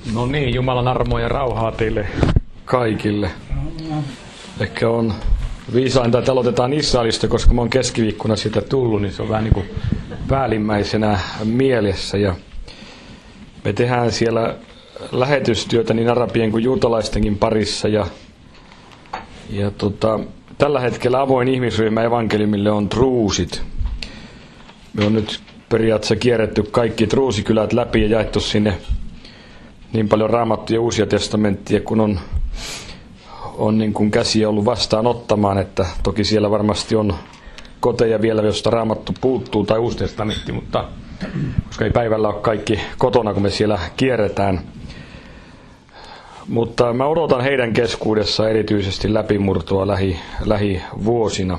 No niin, Jumalan armoa ja rauhaa teille kaikille. Ehkä on viisainta, että aloitetaan Israelista, koska mä oon keskiviikkona siitä tullut, niin se on vähän niin kuin päällimmäisenä mielessä. Ja me tehdään siellä lähetystyötä niin arabien kuin juutalaistenkin parissa. Ja tällä hetkellä avoin ihmisryhmä evankeliumille on druusit. Me on nyt periaatteessa kierretty kaikki druusikylät läpi ja jaettu sinne niin paljon Raamattuja ja Uusia testamenttia, kun on niin kuin käsiä ollut vastaanottamaan, että toki siellä varmasti on koteja vielä, josta Raamattu puuttuu tai Uusi testamentti, mutta koska ei päivällä ole kaikki kotona, kun me siellä kierretään. Mutta mä odotan heidän keskuudessa erityisesti läpimurtoa lähivuosina.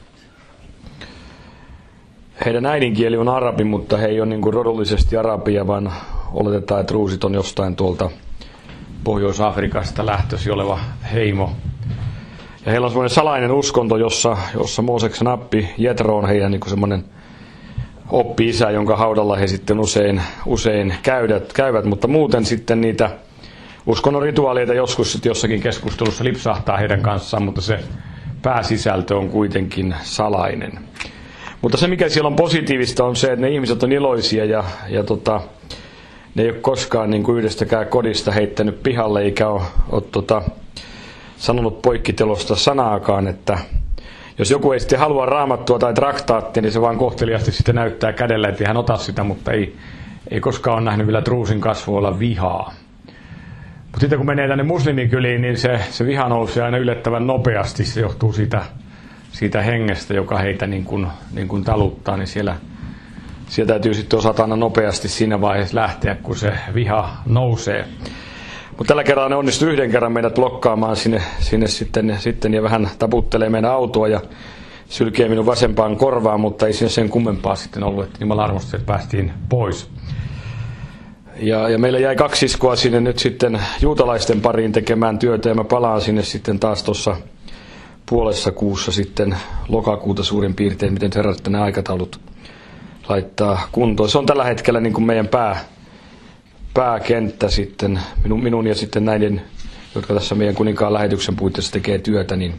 Heidän äidinkieli on arabi, mutta he ei ole niin kuin rodullisesti arabia, vaan oletetaan, että druusit on jostain tuolta Pohjois-Afrikasta lähtöisin oleva heimo. Ja heillä on semmoinen salainen uskonto, jossa Mooseksen appi Jetro on heidän niin kuin semmoinen oppi-isä, jonka haudalla he sitten usein käyvät, mutta muuten sitten niitä uskonnon rituaaleita joskus sitten jossakin keskustelussa lipsahtaa heidän kanssaan, mutta se pääsisältö on kuitenkin salainen. Mutta se, mikä siellä on positiivista, on se, että ne ihmiset on iloisia ja ne ei ole koskaan niin kuin yhdestäkään kodista heittänyt pihalle, eikä ole sanonut poikkitelosta sanaakaan, että jos joku ei sitten halua Raamattua tai traktaattia, niin se vaan kohteliasti sitten näyttää kädellä, että hän ota sitä, mutta ei koskaan ole nähnyt vielä druusin kasvoilla vihaa. Mutta sitten kun menee tänne muslimikyliin, niin se viha nousee aina yllättävän nopeasti. Se johtuu siitä hengestä, joka heitä niin kuin taluttaa, niin siellä täytyy sitten osata aina nopeasti siinä vaiheessa lähteä, kun se viha nousee. Mutta tällä kerralla ne onnistu yhden kerran meidät blokkaamaan sinne sitten ja vähän taputtelee meidän autoa ja sylkee minun vasempaan korvaan, mutta ei siinä sen kummempaa sitten ollut, että Jumala armosti, että päästiin pois. Ja meillä jäi 2 siskoa sinne nyt sitten juutalaisten pariin tekemään työtä ja mä palaan sinne sitten taas tuossa puolessa kuussa sitten lokakuuta suurin piirtein, miten herrat ne aikataulut laittaa kuntoon. Se on tällä hetkellä niin kuin meidän pääkenttä sitten, minun ja sitten näiden, jotka tässä meidän kuninkaan lähetyksen puitteissa tekee työtä, niin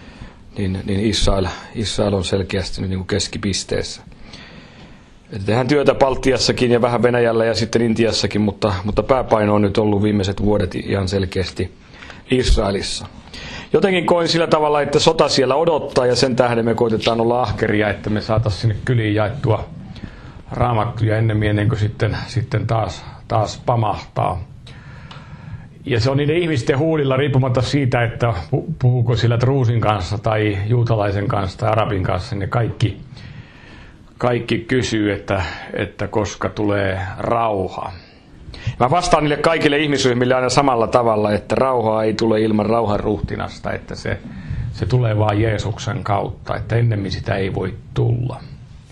Israel on selkeästi nyt niin kuin keskipisteessä. Et tehdään työtä Baltiassakin ja vähän Venäjällä ja sitten Intiassakin, mutta pääpaino on nyt ollut viimeiset vuodet ihan selkeästi Israelissa. Jotenkin koin sillä tavalla, että sota siellä odottaa ja sen tähden me koitetaan olla ahkeria, että me saataisiin sinne kyliin jaettua Raamattuja ennen kuin sitten taas pamahtaa. Ja se on niiden ihmisten huulilla riippumatta siitä, että puhuuko sillä druusin kanssa tai juutalaisen kanssa tai arabin kanssa, niin kaikki kysyy, että koska tulee rauha. Mä vastaan niille kaikille ihmisryhmille aina samalla tavalla, että rauhaa ei tule ilman rauhan ruhtinasta, että se tulee vaan Jeesuksen kautta, että ennemmin sitä ei voi tulla.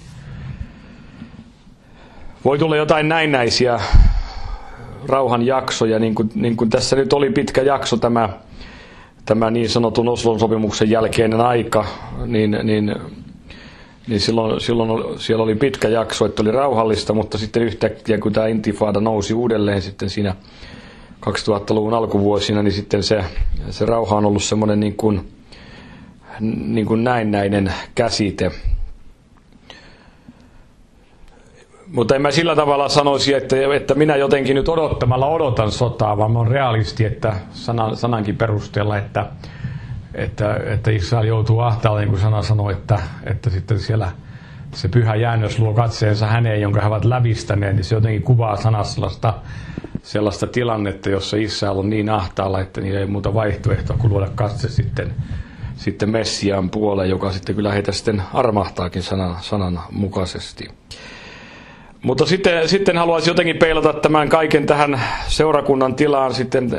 Voi tulla jotain näennäisiä rauhan jaksoja, niin kuin tässä nyt oli pitkä jakso tämä niin sanotun Oslon sopimuksen jälkeinen aika, niin silloin siellä oli pitkä jakso, että oli rauhallista, mutta sitten yhtäkkiä, kun tämä intifada nousi uudelleen sitten siinä 2000-luvun alkuvuosina, niin sitten se rauha on ollut semmoinen niin kuin näennäinen käsite. Mutta en mä sillä tavalla sanoisi, että minä jotenkin nyt odottamalla odotan sotaa, vaan mä oon realisti, että sanankin perusteella, että Israel joutuu ahtaalle, niin kuin sana sanoo, että sitten siellä se pyhä jäännös luo katseensa häneen, jonka he ovat lävistäneet, niin se jotenkin kuvaa sanasta sellaista tilannetta, jossa Israel on niin ahtaalla, että niillä ei muuta vaihtoehtoa kuin luoda katse sitten Messiaan puoleen, joka sitten kyllä heitä sitten armahtaakin sanan mukaisesti. Mutta sitten haluaisin jotenkin peilata tämän kaiken tähän seurakunnan tilaan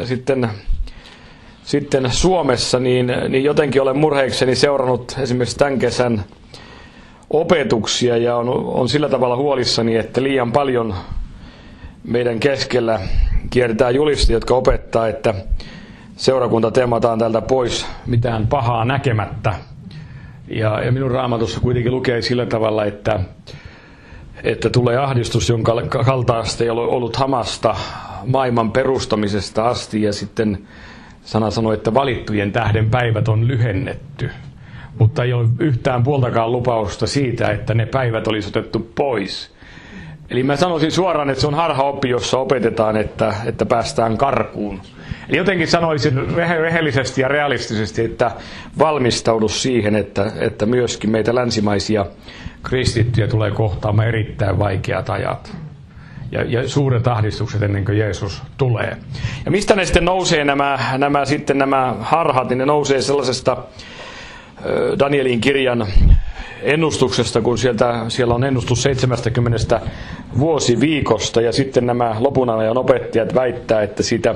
sitten Suomessa, niin jotenkin olen murheekseni seurannut esimerkiksi tämän kesän opetuksia ja on sillä tavalla huolissani, että liian paljon meidän keskellä kierretään julistajia, jotka opettaa, että seurakunta temataan täältä pois mitään pahaa näkemättä. Ja minun Raamatussa kuitenkin lukee sillä tavalla, että tulee ahdistus, jonka kaltaista ei ole ollut hamasta maailman perustamisesta asti, ja sitten sana sanoi, että valittujen tähden päivät on lyhennetty. Mutta ei ole yhtään puoltakaan lupausta siitä, että ne päivät olisi otettu pois. Eli mä sanoisin suoraan, että se on harhaoppi, jossa opetetaan, että päästään karkuun. Eli jotenkin sanoisin rehellisesti ja realistisesti, että valmistaudu siihen, että myöskin meitä länsimaisia kristittyjä tulee kohtaamaan erittäin vaikeat ajat. Ja suuret ahdistukset ennen kuin Jeesus tulee. Ja mistä ne sitten nousee nämä harhat, niin ne nousee sellaisesta Danielin kirjan ennustuksesta, kun siellä on ennustus 70 vuosiviikosta, ja sitten nämä lopun ajan opettajat väittää, että siitä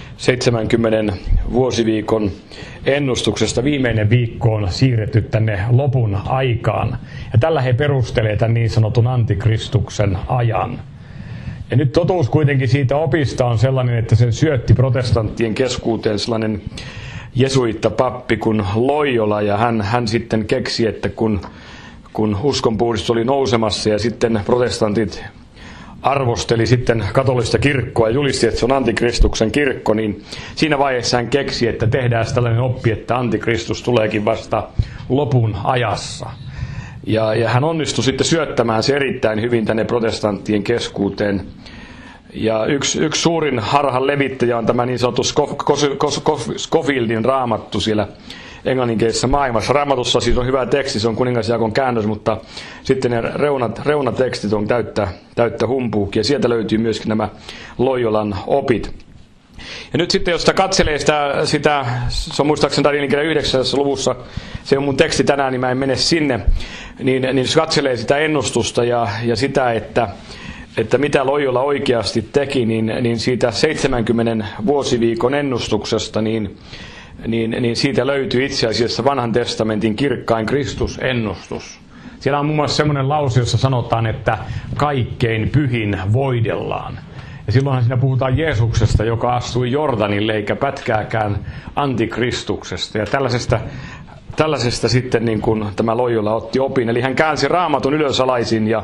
70 vuosiviikon ennustuksesta viimeinen viikko on siirretty tänne lopun aikaan. Ja tällä he perustelee tämän niin sanotun antikristuksen ajan. Ja nyt totuus kuitenkin siitä opista on sellainen, että sen syötti protestanttien keskuuteen sellainen jesuittapappi kuin Loyola, ja hän sitten keksi, että kun uskonpuhdistus oli nousemassa ja sitten protestantit arvosteli sitten katolista kirkkoa ja julisti, että se on antikristuksen kirkko, niin siinä vaiheessa hän keksi, että tehdään tällainen oppi, että antikristus tuleekin vasta lopun ajassa. Ja hän onnistui sitten syöttämään se erittäin hyvin tänne protestanttien keskuuteen. Ja yksi suurin harhan levittäjä on tämä niin sanottu Scofieldin raamattu siellä englanninkielisessä maailmassa. Raamatussa siis on hyvä teksti, se on kuningasjaakon käännös, mutta sitten ne reunatekstit on täyttä humpuukia. Sieltä löytyy myöskin nämä Loyolan opit. Ja nyt sitten, jos sitä katselee sitä se on muistaakseni Danielin kirjan 9. luvussa, se on mun teksti tänään, niin mä en mene sinne, niin jos katselee sitä ennustusta ja sitä, että mitä Loyola oikeasti teki, niin siitä 70 vuosiviikon ennustuksesta, niin siitä löytyy itse asiassa vanhan testamentin kirkkain Kristusennustus. Siellä on muun muassa semmoinen lause, jossa sanotaan, että kaikkein pyhin voidellaan. Ja silloinhan siinä puhutaan Jeesuksesta, joka astui Jordanille, eikä pätkääkään antikristuksesta. Ja tällaisesta sitten niin kuin tämä Loyola otti opin. Eli hän käänsi raamatun ylösalaisin ja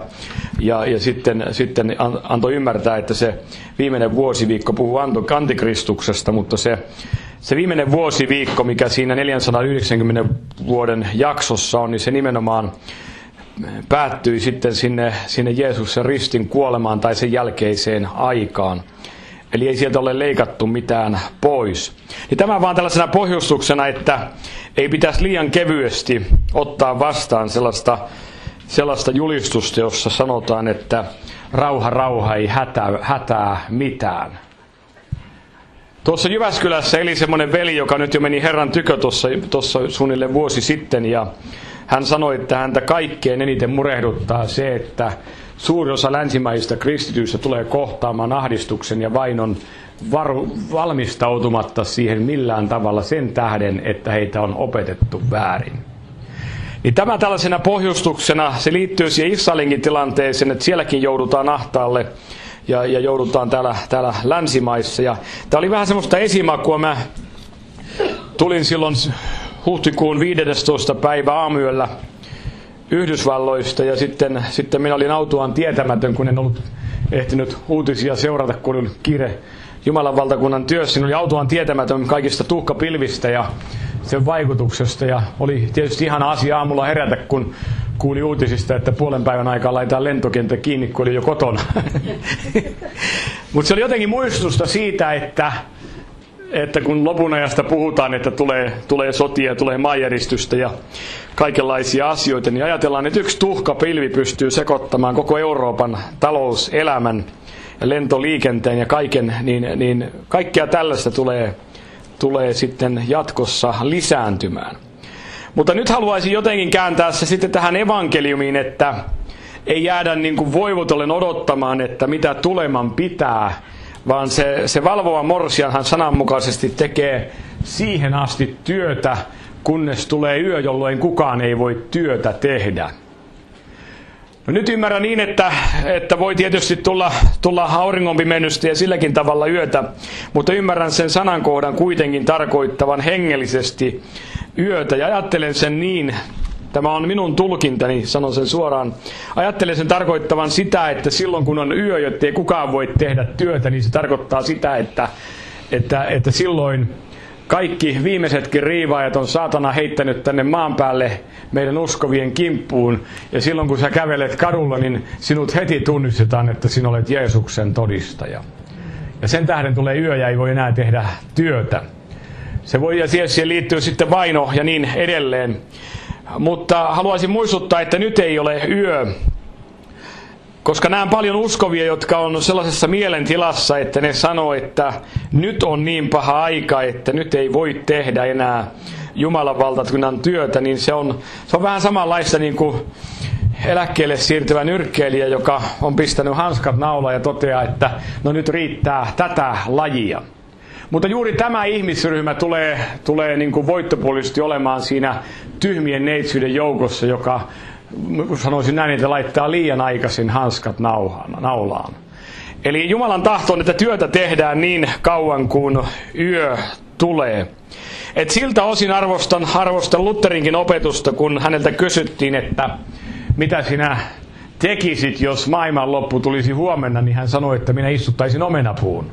sitten antoi ymmärtää, että se viimeinen vuosiviikko puhuu antikristuksesta, mutta se viimeinen vuosiviikko, mikä siinä 490 vuoden jaksossa on, niin se nimenomaan päättyi sitten sinne Jeesuksen ristin kuolemaan tai sen jälkeiseen aikaan. Eli ei sieltä ole leikattu mitään pois. Ja tämä vaan tällaisena pohjustuksena, että ei pitäisi liian kevyesti ottaa vastaan sellaista julistusta, jossa sanotaan, että rauha, ei hätää mitään. Tuossa Jyväskylässä eli semmoinen veli, joka nyt jo meni Herran tykö tuossa suunnilleen vuosi sitten, ja hän sanoi, että häntä kaikkein eniten murehduttaa se, että suuri osa länsimaisista kristityistä tulee kohtaamaan ahdistuksen ja vainon valmistautumatta siihen millään tavalla sen tähden, että heitä on opetettu väärin. Niin tämä tällaisena pohjustuksena, se liittyy siihen Israelinkin tilanteeseen, että sielläkin joudutaan ahtaalle ja joudutaan täällä länsimaissa. Ja tämä oli vähän semmoista esimakua. Mä tulin silloin huhtikuun 15. päivä aamuyöllä Yhdysvalloista, ja sitten minä olin autuaan tietämätön, kun en ollut ehtinyt uutisia seurata, kun oli kiire Jumalan valtakunnan työssä. Oli autuaan tietämätön kaikista tuhkapilvistä ja sen vaikutuksesta, ja oli tietysti ihana asia aamulla herätä, kun kuuli uutisista, että puolen päivän aikaa laitetaan lentokenttä kiinni, kun oli jo kotona. Mutta se oli jotenkin muistusta siitä, että kun lopun ajasta puhutaan, että tulee sotia, tulee maanjäristystä ja kaikenlaisia asioita, niin ajatellaan, että yksi tuhkapilvi pystyy sekoittamaan koko Euroopan talouselämän ja lentoliikenteen ja kaiken, niin kaikkea tällaista tulee sitten jatkossa lisääntymään. Mutta nyt haluaisin jotenkin kääntää se sitten tähän evankeliumiin, että ei jäädä niin kuin voivotellen odottamaan, että mitä tuleman pitää, vaan se valvova morsianhan sananmukaisesti tekee siihen asti työtä, kunnes tulee yö, jolloin kukaan ei voi työtä tehdä. No nyt ymmärrän niin, että voi tietysti tulla auringonpimennystä ja silläkin tavalla yötä, mutta ymmärrän sen sanankohdan kuitenkin tarkoittavan hengellisesti yötä, ja ajattelen sen niin tämä on minun tulkintani, sanon sen suoraan. Ajattelen sen tarkoittavan sitä, että silloin kun on yö, jottei kukaan voi tehdä työtä, niin se tarkoittaa sitä, että silloin kaikki viimeisetkin riivaajat on saatana heittänyt tänne maan päälle meidän uskovien kimppuun. Ja silloin kun sä kävelet kadulla, niin sinut heti tunnistetaan, että sinä olet Jeesuksen todistaja. Ja sen tähden tulee yö ja ei voi enää tehdä työtä. Se voi ja siihen liittyy sitten vaino ja niin edelleen. Mutta haluaisin muistuttaa, että nyt ei ole yö. Koska näen paljon uskovia, jotka on sellaisessa mielentilassa, että ne sanoo, että nyt on niin paha aika, että nyt ei voi tehdä enää Jumalan valtakunnan työtä, niin se on vähän samanlaista niin kuin eläkkeelle siirtyvä nyrkkeilijä, joka on pistänyt hanskat naulaan ja toteaa, että no nyt riittää tätä lajia. Mutta juuri tämä ihmisryhmä tulee niin kuin voittopuolisesti olemaan siinä tyhmien neitsyyden joukossa, joka sanoisin näin, että laittaa liian aikaisin hanskat naulaan. Eli Jumalan tahto on, että työtä tehdään niin kauan kuin yö tulee. Et siltä osin arvostan Lutherinkin opetusta, kun häneltä kysyttiin, että mitä sinä tekisit, jos maailmanloppu tulisi huomenna, niin hän sanoi, että minä istuttaisin omenapuun.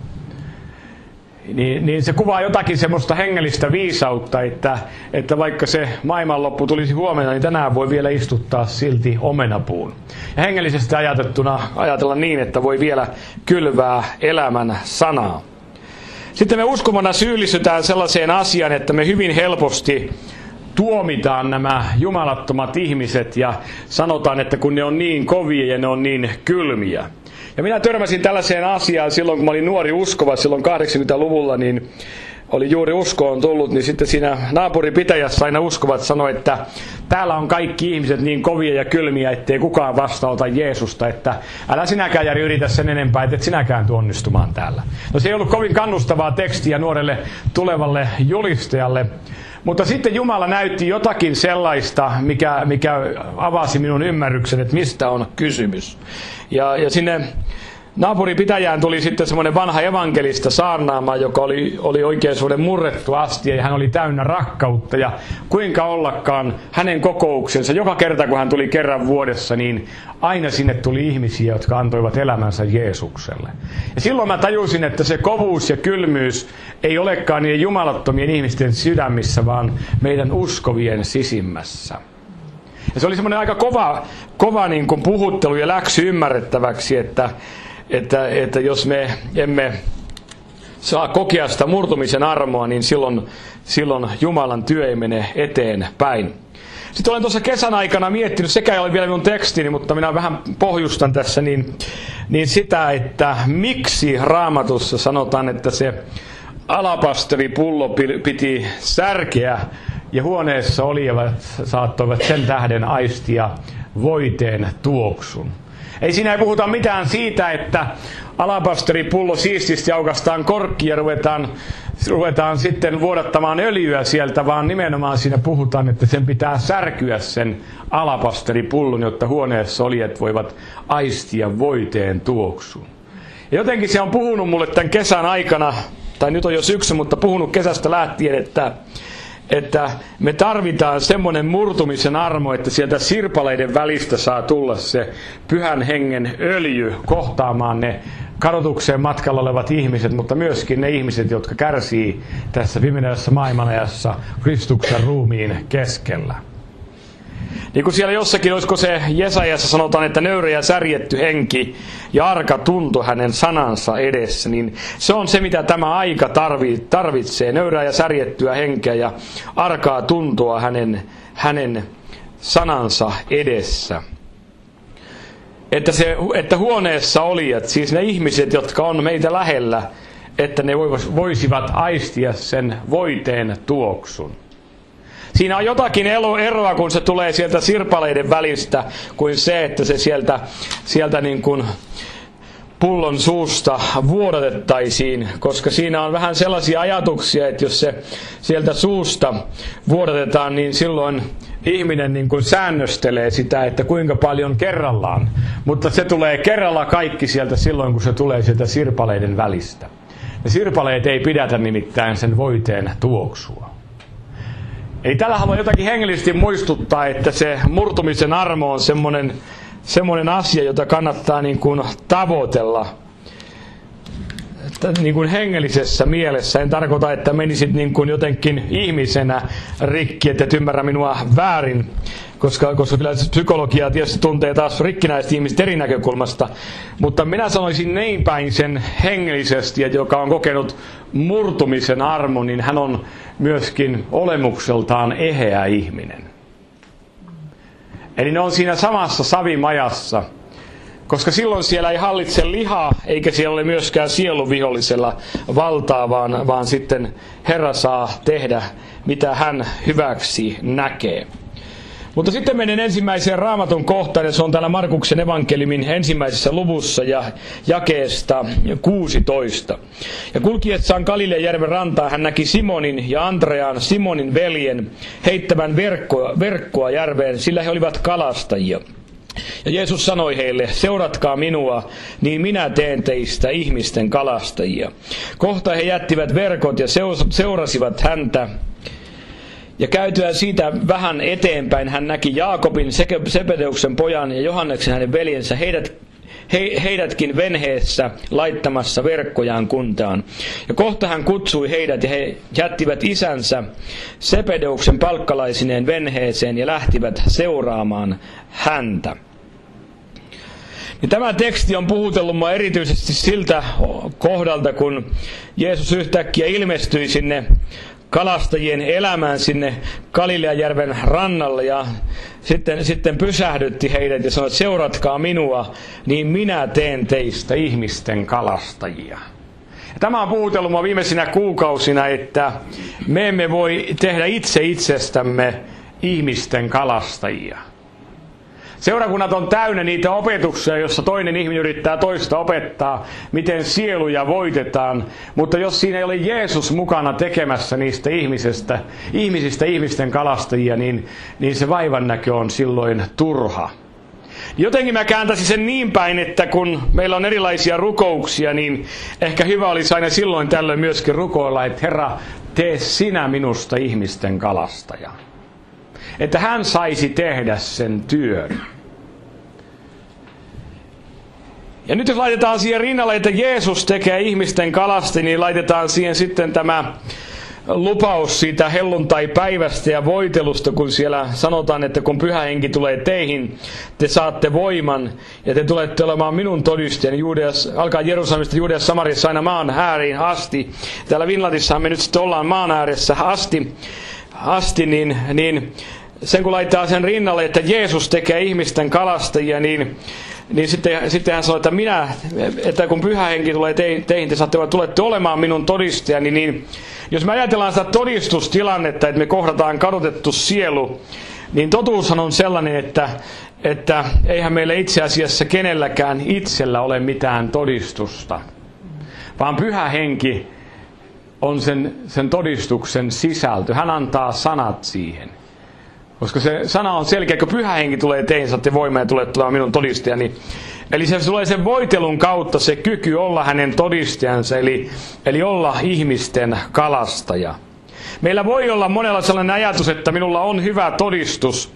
Niin se kuvaa jotakin semmoista hengellistä viisautta, että vaikka se maailmanloppu tulisi huomenna, niin tänään voi vielä istuttaa silti omenapuun. Ja hengellisesti ajatella niin, että voi vielä kylvää elämän sanaa. Sitten me uskomana syyllistytään sellaiseen asiaan, että me hyvin helposti tuomitaan nämä jumalattomat ihmiset ja sanotaan, että kun ne on niin kovia ja ne on niin kylmiä. Ja minä törmäsin tällaiseen asiaan silloin, kun mä olin nuori uskova, silloin 80-luvulla, niin oli juuri uskoon tullut, niin sitten siinä naapuripitäjässä aina uskovat sanoi, että täällä on kaikki ihmiset niin kovia ja kylmiä, ettei kukaan vastauta Jeesusta, että älä sinäkään Jari yritä sen enempää, et sinäkään onnistumaan täällä. No se ei ollut kovin kannustavaa tekstiä nuorelle tulevalle julistajalle, mutta sitten Jumala näytti jotakin sellaista, mikä avasi minun ymmärryksen, että mistä on kysymys. Ja sinne naapuripitäjään tuli sitten semmoinen vanha evankelista saarnaama, joka oli oikein semmoinen murrettu astia ja hän oli täynnä rakkautta. Ja kuinka ollakaan hänen kokouksensa, joka kerta kun hän tuli kerran vuodessa, niin aina sinne tuli ihmisiä, jotka antoivat elämänsä Jeesukselle. Ja silloin mä tajusin, että se kovuus ja kylmyys ei olekaan niiden jumalattomien ihmisten sydämissä, vaan meidän uskovien sisimmässä. Ja se oli semmoinen aika kova niin kuin puhuttelu ja läksy ymmärrettäväksi, että jos me emme saa kokea sitä murtumisen armoa, niin silloin Jumalan työ ei mene eteenpäin. Sitten olen tuossa kesän aikana miettinyt, sekä ei ole vielä minun tekstini, mutta minä vähän pohjustan tässä, niin sitä, että miksi Raamatussa sanotaan, että se alapasteripullo piti särkeä ja huoneessa olivat saattoivat sen tähden aistia voiteen tuoksun. Ei siinä ei puhuta mitään siitä, että alapasteripullo siististi aukaistaan korkki ja ruvetaan sitten vuodattamaan öljyä sieltä, vaan nimenomaan siinä puhutaan, että sen pitää särkyä sen alapasteripullon, jotta huoneessa olijat voivat aistia voiteen tuoksun. Ja jotenkin se on puhunut mulle tämän kesän aikana, tai nyt on jo syksy, mutta puhunut kesästä lähtien, että me tarvitaan semmoinen murtumisen armo, että sieltä sirpaleiden välistä saa tulla se pyhän hengen öljy kohtaamaan ne kadotukseen matkalla olevat ihmiset, mutta myöskin ne ihmiset, jotka kärsii tässä pimeässä maailmanajassa Kristuksen ruumiin keskellä. Niin kuin siellä jossakin, olisiko se Jesajassa sanotaan, että nöyrä ja särjetty henki ja arka tunto hänen sanansa edessä, niin se on se, mitä tämä aika tarvitsee. Nöyrää ja särjettyä henkeä ja arkaa tuntoa hänen sanansa edessä. Että huoneessa olijat, siis ne ihmiset, jotka on meitä lähellä, että ne voisivat aistia sen voiteen tuoksun. Siinä on jotakin eroa, kun se tulee sieltä sirpaleiden välistä, kuin se, että se sieltä niin kuin pullon suusta vuodatettaisiin, koska siinä on vähän sellaisia ajatuksia, että jos se sieltä suusta vuodatetaan, niin silloin ihminen niin kuin säännöstelee sitä, että kuinka paljon kerrallaan. Mutta se tulee kerralla kaikki sieltä silloin, kun se tulee sieltä sirpaleiden välistä. Ne sirpaleet ei pidätä nimittäin sen voiteen tuoksua. Eli tällä haluan jotakin hengellisesti muistuttaa, että se murtumisen armo on semmoinen asia, jota kannattaa niin kuin tavoitella niin kuin hengellisessä mielessä. En tarkoita, että menisit niin kuin jotenkin ihmisenä rikki, että et ymmärrä minua väärin, koska kyllä psykologia tietysti tuntee taas rikkinäiset ihmiset eri näkökulmasta. Mutta minä sanoisin niin päin sen hengellisesti, että joka on kokenut murtumisen armon, niin hän on myöskin olemukseltaan eheä ihminen. Eli ne on siinä samassa savimajassa, koska silloin siellä ei hallitse liha, eikä siellä ole myöskään sieluvihollisella valtaa, vaan sitten Herra saa tehdä, mitä hän hyväksi näkee. Mutta sitten menen ensimmäiseen Raamatun kohtaan, ja se on täällä Markuksen evankeliumin ensimmäisessä luvussa ja jakeesta 16. Ja kulkiessaan Galileajärven rantaa hän näki Simonin ja Andrean, Simonin veljen, heittävän verkkoa järveen, sillä he olivat kalastajia. Ja Jeesus sanoi heille, seuratkaa minua, niin minä teen teistä ihmisten kalastajia. Kohta he jättivät verkot ja seurasivat häntä. Ja käytyään siitä vähän eteenpäin hän näki Jaakobin, Sebedeuksen pojan ja Johanneksen hänen veljensä, heidätkin venheessä laittamassa verkkojaan kuntaan. Ja kohta hän kutsui heidät ja he jättivät isänsä Sebedeuksen palkkalaisineen venheeseen ja lähtivät seuraamaan häntä. Ja tämä teksti on puhutellut minua erityisesti siltä kohdalta, kun Jeesus yhtäkkiä ilmestyi sinne kalastajien elämään sinne Galileajärven rannalle ja sitten pysähdytti heidät ja sanoi, että seuratkaa minua, niin minä teen teistä ihmisten kalastajia. Ja tämä on puhutellut minua viimeisinä kuukausina, että me emme voi tehdä itse itsestämme ihmisten kalastajia. Seurakunnat on täynnä niitä opetuksia, jossa toinen ihminen yrittää toista opettaa, miten sieluja voitetaan. Mutta jos siinä ei ole Jeesus mukana tekemässä niistä ihmisistä ihmisten kalastajia, niin se vaivannäkö on silloin turha. Jotenkin mä kääntäisin sen niin päin, että kun meillä on erilaisia rukouksia, niin ehkä hyvä olisi aina silloin tällöin myöskin rukoilla, että Herra, tee sinä minusta ihmisten kalastaja. Että hän saisi tehdä sen työn. Ja nyt jos laitetaan siihen rinnalle, että Jeesus tekee ihmisten kalastajia, niin laitetaan siihen sitten tämä lupaus siitä helluntaipäivästä ja voitelusta, kun siellä sanotaan, että kun Pyhä Henki tulee teihin, te saatte voiman ja te tulette olemaan minun todistajani alkaa Jerusalemista, Juudeassa, Samariassa aina maan ääriin asti. Täällä Finlandissahan me nyt sitten ollaan maan ääressä asti niin sen kun laittaa sen rinnalle, että Jeesus tekee ihmisten kalastajia, niin sitten hän sanoi, että kun Pyhä Henki tulee teihin, te tulette olemaan minun todistajani, niin jos me ajatellaan sitä todistustilannetta, että me kohdataan kadotettu sielu, niin totuushan on sellainen, että eihän meillä itse asiassa kenelläkään itsellä ole mitään todistusta, vaan Pyhä Henki on sen todistuksen sisältö. Hän antaa sanat siihen. Koska se sana on selkeä, kun Pyhä Henki tulee teihin, saatte voimaa ja tulette olemaan minun todistajani. Eli se tulee sen voitelun kautta se kyky olla hänen todistajansa, eli olla ihmisten kalastaja. Meillä voi olla monella sellainen ajatus, että minulla on hyvä todistus,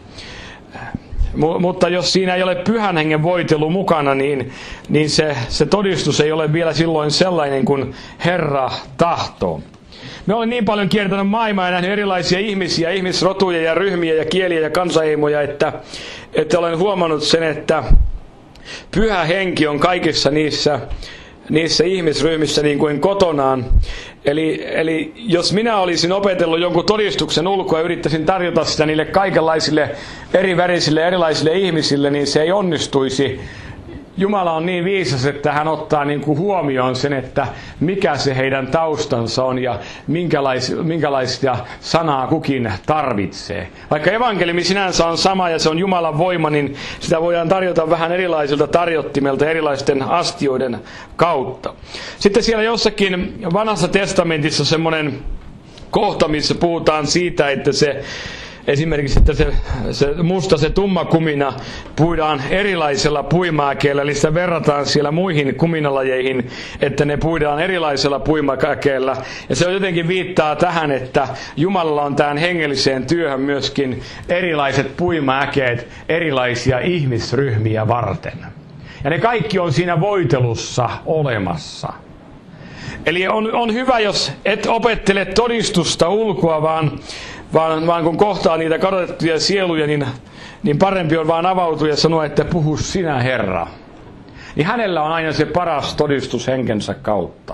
mutta jos siinä ei ole Pyhän Hengen voitelu mukana, niin se todistus ei ole vielä silloin sellainen kuin Herra tahtoo. Me olen niin paljon kiertänyt maailmaa ja nähnyt erilaisia ihmisiä, ihmisrotuja ja ryhmiä ja kieliä ja kansaheimoja, että olen huomannut sen, että Pyhä Henki on kaikissa niissä ihmisryhmissä niin kuin kotonaan. Eli jos minä olisin opetellut jonkun todistuksen ulkoa ja yrittäisin tarjota sitä niille kaikenlaisille erivärisille erilaisille ihmisille, niin se ei onnistuisi. Jumala on niin viisas, että hän ottaa niin kuin huomioon sen, että mikä se heidän taustansa on ja minkälaista sanaa kukin tarvitsee. Vaikka evankeliumi sinänsä on sama ja se on Jumalan voima, niin sitä voidaan tarjota vähän erilaisilta tarjottimelta erilaisten astioiden kautta. Sitten siellä jossakin Vanhassa testamentissa semmoinen kohta, missä puhutaan siitä, että esimerkiksi, että se musta, se tumma kumina puidaan erilaisella puimaäkeellä, eli sitä verrataan siellä muihin kuminalajeihin, että ne puidaan erilaisella puimaäkeellä. Ja se jotenkin viittaa tähän, että Jumalalla on tähän hengelliseen työhön myöskin erilaiset puimaäkeet erilaisia ihmisryhmiä varten. Ja ne kaikki on siinä voitelussa olemassa. Eli on hyvä, jos et opettele todistusta ulkoa, vaan kun kohtaa niitä kadotettuja sieluja, niin parempi on vaan avautua ja sanoa, että puhu sinä, Herra. Niin hänellä on aina se paras todistus henkensä kautta.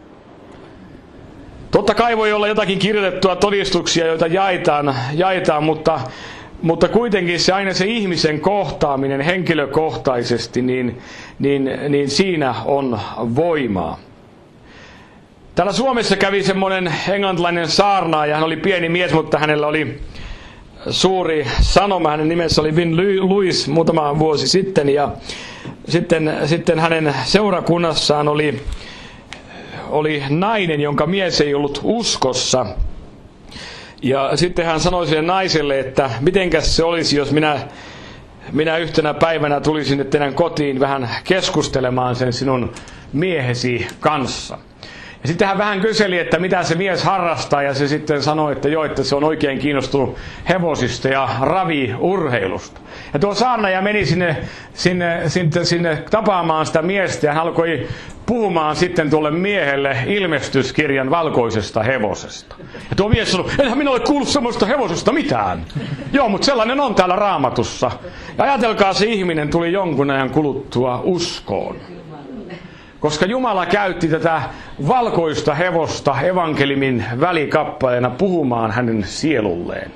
Totta kai voi olla jotakin kirjoitettua todistuksia, joita jaetaan, mutta kuitenkin aina se ihmisen kohtaaminen henkilökohtaisesti, niin siinä on voimaa. Täällä Suomessa kävi semmoinen englantilainen saarnaaja, hän oli pieni mies, mutta hänellä oli suuri sanoma, hänen nimensä oli Vin Lewis muutama vuosi sitten, ja sitten hänen seurakunnassaan oli nainen, jonka mies ei ollut uskossa. Ja sitten hän sanoi sille naiselle, että mitenkäs se olisi, jos minä yhtenä päivänä tulisin teidän kotiin vähän keskustelemaan sen sinun miehesi kanssa. Ja sitten hän vähän kyseli, että mitä se mies harrastaa, ja se sitten sanoi, että joo, että se on oikein kiinnostunut hevosista ja raviurheilusta. Ja tuo saarnaaja meni sinne tapaamaan sitä miestä, ja hän alkoi puhumaan sitten tuolle miehelle ilmestyskirjan valkoisesta hevosesta. Ja tuo mies sanoi, enhän minä ole kuullut semmoista hevosesta mitään. Joo, mutta sellainen on täällä Raamatussa. Ja ajatelkaa, se ihminen tuli jonkun ajan kuluttua uskoon. Koska Jumala käytti tätä valkoista hevosta evankeliumin välikappaleena puhumaan hänen sielulleen.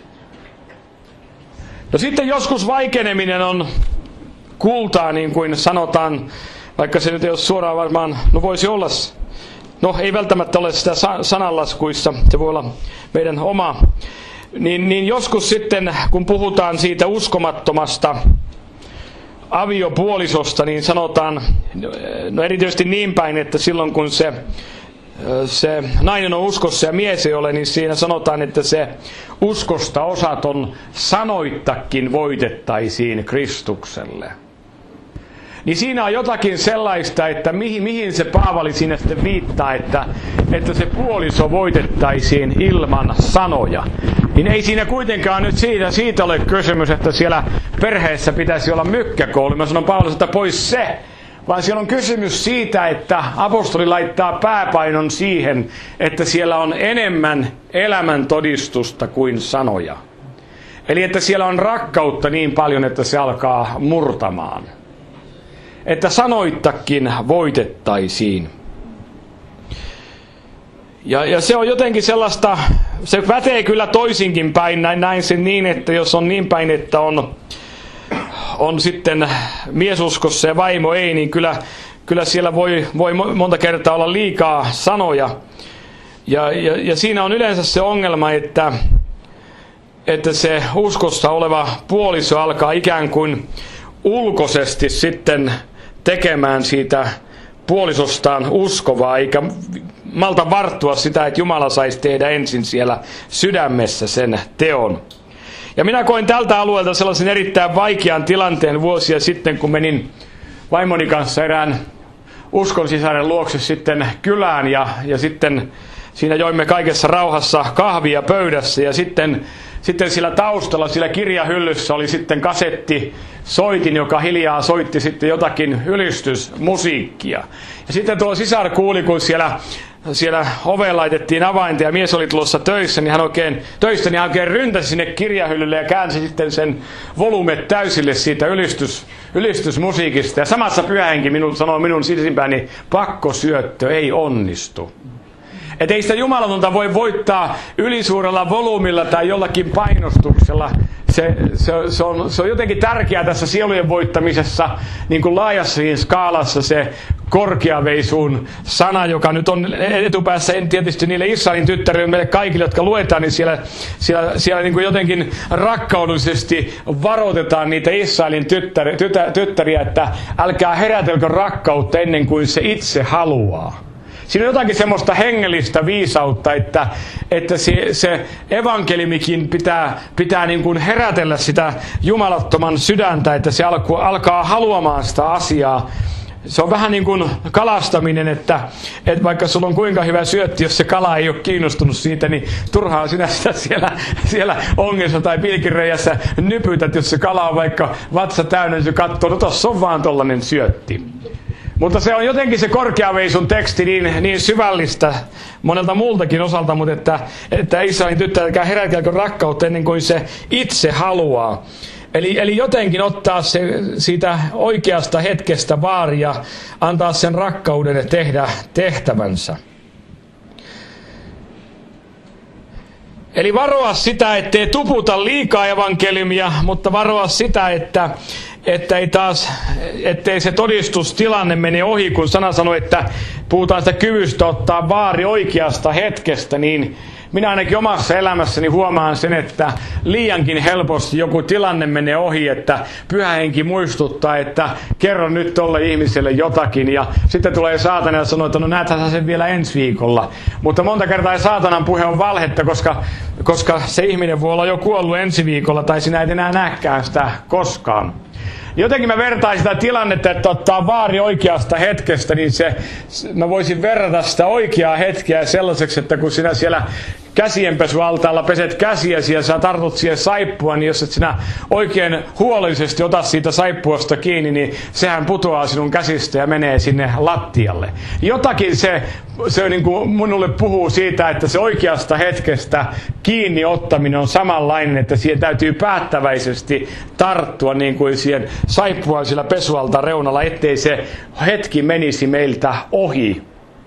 No sitten joskus vaikeneminen on kultaa, niin kuin sanotaan, vaikka se nyt ei ole suoraan varmaan, no voisi olla, no ei välttämättä ole sitä sananlaskuissa, se voi olla meidän oma. Niin joskus sitten, kun puhutaan siitä uskomattomasta aviopuolisosta, niin sanotaan, no erityisesti niin päin, että silloin kun se nainen on uskossa ja mies ei ole, niin siinä sanotaan, että se uskosta osaton sanoittakin voitettaisiin Kristukselle. Niin siinä on jotakin sellaista, että mihin se Paavali siinä sitten viittaa, että se puoliso voitettaisiin ilman sanoja. Niin ei siinä kuitenkaan nyt siitä ole kysymys, että siellä perheessä pitäisi olla mykkäkoulu. Mä sanon Paavali, että pois se. Vaan siellä on kysymys siitä, että apostoli laittaa pääpainon siihen, että siellä on enemmän elämän todistusta kuin sanoja. Eli että siellä on rakkautta niin paljon, että se alkaa murtamaan. Että sanoittakin voitettaisiin. Ja se on jotenkin sellaista, se pätee kyllä toisinkin päin, näin sen niin, että jos on niin päin, että on sitten miesuskossa ja vaimo ei, niin kyllä siellä voi monta kertaa olla liikaa sanoja. Ja siinä on yleensä se ongelma, että se uskossa oleva puoliso alkaa ikään kuin ulkoisesti sitten tekemään siitä puolisostaan uskovaa, eikä malta varttua sitä, että Jumala saisi tehdä ensin siellä sydämessä sen teon. Ja minä koin tältä alueelta sellaisen erittäin vaikean tilanteen vuosia sitten, kun menin vaimoni kanssa erään uskon sisaren luokse sitten kylään, ja sitten siinä joimme kaikessa rauhassa kahvia pöydässä, ja sitten sillä taustalla, sillä kirjahyllyssä oli sitten kasettisoitin, joka hiljaa soitti sitten jotakin ylistysmusiikkia. Ja sitten tuo sisar kuuli, kun siellä oveen laitettiin avainta ja mies oli tulossa töissä, niin hän oikein ryntäsi sinne kirjahyllylle ja käänsi sitten sen volumet täysille siitä ylistysmusiikista. Ja samassa pyhähenki sanoi minun sisimpääni, pakkosyöttö ei onnistu. Että ei sitä jumalatonta voi voittaa ylisuurella volyymilla tai jollakin painostuksella. Se on jotenkin tärkeää tässä sielujen voittamisessa, niin kuin laajassakin skaalassa se korkeaveisuun sana, joka nyt on etupäässä, en tietysti niille Israelin tyttärille, meille kaikille, jotka luetaan, niin siellä niin kuin jotenkin rakkaudullisesti varoitetaan niitä Israelin tyttäriä, että älkää herätelkö rakkautta ennen kuin se itse haluaa. siinä on jotakin semmoista hengellistä viisautta, että se evankeliumikin pitää niin kuin herätellä sitä jumalattoman sydäntä, että se alkaa haluamaan sitä asiaa. Se on vähän niin kuin kalastaminen, että vaikka sulla on kuinka hyvä syötti, jos se kala ei ole kiinnostunut siitä, niin turhaan sinä sitä siellä ongessa tai pilkireijässä nypytät, jos se kala on vaikka vatsa täynnä, niin se katsoo, no tossa on vaan tollainen syötti. Mutta se on jotenkin se korkeaveisun teksti niin syvällistä monelta muultakin osalta, mutta että Israelin tyttärelkää herätelkö rakkautta ennen kuin se itse haluaa. Eli jotenkin ottaa se siitä oikeasta hetkestä vaari ja antaa sen rakkauden tehdä tehtävänsä. Eli varoa sitä, ettei tuputa liikaa evankeliumia, mutta varoa sitä, ettei se todistustilanne mene ohi, kun sana sanoo, että puhutaan sitä kyvystä ottaa vaari oikeasta hetkestä, niin minä ainakin omassa elämässäni huomaan sen, että liiankin helposti joku tilanne menee ohi, että Pyhä Henki muistuttaa, että kerro nyt tolle ihmiselle jotakin, ja sitten tulee saatana ja sanoo, että no näethän sen vielä ensi viikolla. Mutta monta kertaa saatanan puhe on valhetta, koska se ihminen voi olla jo kuollut ensi viikolla, tai sinä et enää näkään sitä koskaan. Jotenkin mä vertaisin sitä tilannetta, että ottaa vaari oikeasta hetkestä, niin mä voisin verrata sitä oikeaa hetkeä sellaiseksi, että kun sinä siellä käsienpesualtaalla peset käsiäsi ja sä tartut siihen saippua, niin jos et sinä oikein huolellisesti ota siitä saippuasta kiinni, niin sehän putoaa sinun käsistä ja menee sinne lattialle. Jotakin se niin kuin minulle puhuu siitä, että se oikeasta hetkestä kiinni ottaminen on samanlainen, että siihen täytyy päättäväisesti tarttua niin kuin siihen saippua sillä pesualta reunalla, ettei se hetki menisi meiltä ohi.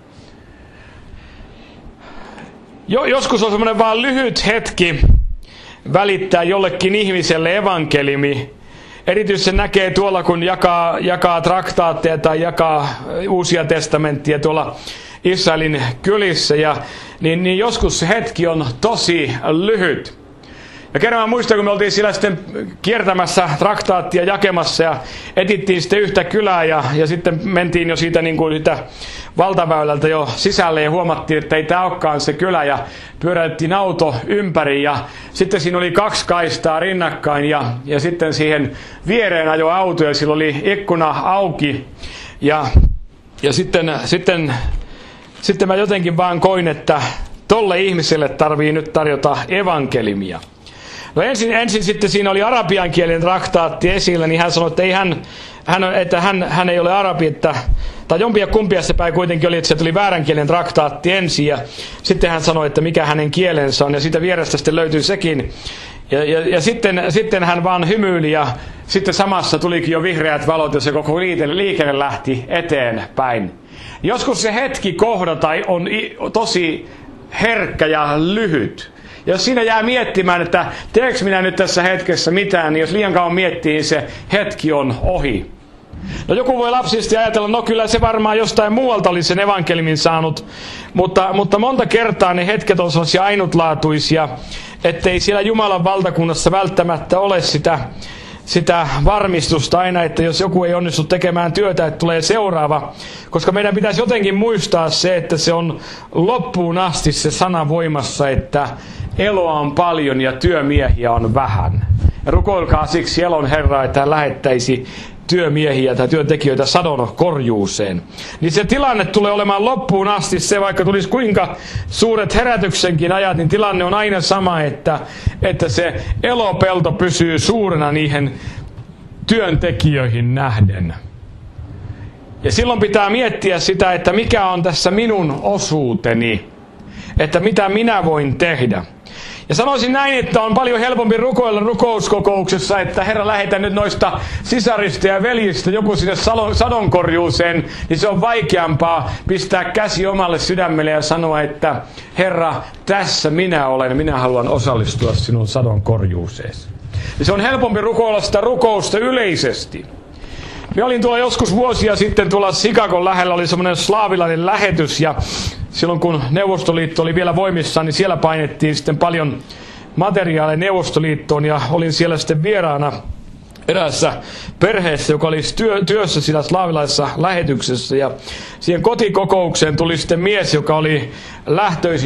Joskus on semmoinen vaan lyhyt hetki välittää jollekin ihmiselle evankeliumi. Erityisesti se näkee tuolla, kun jakaa traktaatteja tai jakaa uusia testamenttia tuolla Israelin kylissä. Niin joskus se hetki on tosi lyhyt. Ja kerran mä muistan, kun me oltiin siellä sitten kiertämässä traktaattia jakemassa ja etittiin sitten yhtä kylää ja sitten mentiin jo siitä niin kuin sitä valtaväylältä jo sisälle ja huomattiin, että ei tämä olekaan se kylä ja pyöräyttiin auto ympäri ja sitten siinä oli 2 kaistaa rinnakkain ja sitten siihen viereen ajoi auto ja sillä oli ikkuna auki ja sitten mä jotenkin vaan koin, että tolle ihmiselle tarvii nyt tarjota evankelimia. No ensin sitten siinä oli arabiankielinen traktaatti esillä, niin hän sanoi, että hän ei ole arabi, tai jompia kumpia se päin kuitenkin oli, että se tuli vääränkielinen traktaatti ensin, ja sitten hän sanoi, että mikä hänen kielensä on, ja siitä vierestä sitten löytyi sekin. Ja sitten hän vaan hymyili, ja sitten samassa tulikin jo vihreät valot, ja se koko liikenne lähti eteenpäin. Joskus se hetki kohdata on tosi herkkä ja lyhyt. Jos siinä jää miettimään, että teekö minä nyt tässä hetkessä mitään, niin jos liian kauan miettii, niin se hetki on ohi. No joku voi lapsisesti ajatella, no kyllä se varmaan jostain muualta oli sen evankeliumin saanut, mutta monta kertaa ne hetket on sellaisia ainutlaatuisia, ettei siellä Jumalan valtakunnassa välttämättä ole sitä varmistusta aina, että jos joku ei onnistu tekemään työtä, että tulee seuraava. Koska meidän pitäisi jotenkin muistaa se, että se on loppuun asti se sana voimassa, että eloa on paljon ja työmiehiä on vähän. Ja rukoilkaa siksi elon Herraa, että hän lähettäisi työmiehiä tai työntekijöitä sadon korjuuseen. Niin se tilanne tulee olemaan loppuun asti se, vaikka tulisi kuinka suuret herätyksenkin ajat, niin tilanne on aina sama, että se elopelto pysyy suurena niihin työntekijöihin nähden. Ja silloin pitää miettiä sitä, että mikä on tässä minun osuuteni, että mitä minä voin tehdä. Ja sanoisin näin, että on paljon helpompi rukoilla rukouskokouksessa, että Herra, lähetä nyt noista sisarista ja veljistä joku sinne sadonkorjuuseen, niin se on vaikeampaa pistää käsi omalle sydämelle ja sanoa, että Herra, tässä minä olen, minä haluan osallistua sinun sadonkorjuuseesi. Ja se on helpompi rukoilla sitä rukousta yleisesti. Me olin tuolla joskus vuosia sitten tuolla Chicagon lähellä, oli semmoinen slaavilainen lähetys ja silloin kun Neuvostoliitto oli vielä voimissaan, niin siellä painettiin sitten paljon materiaaleja Neuvostoliittoon ja olin siellä sitten vieraana eräässä perheessä, joka oli työssä siinä slaavilaisessa lähetyksessä. Ja siihen kotikokoukseen tuli sitten mies, joka oli lähtöisin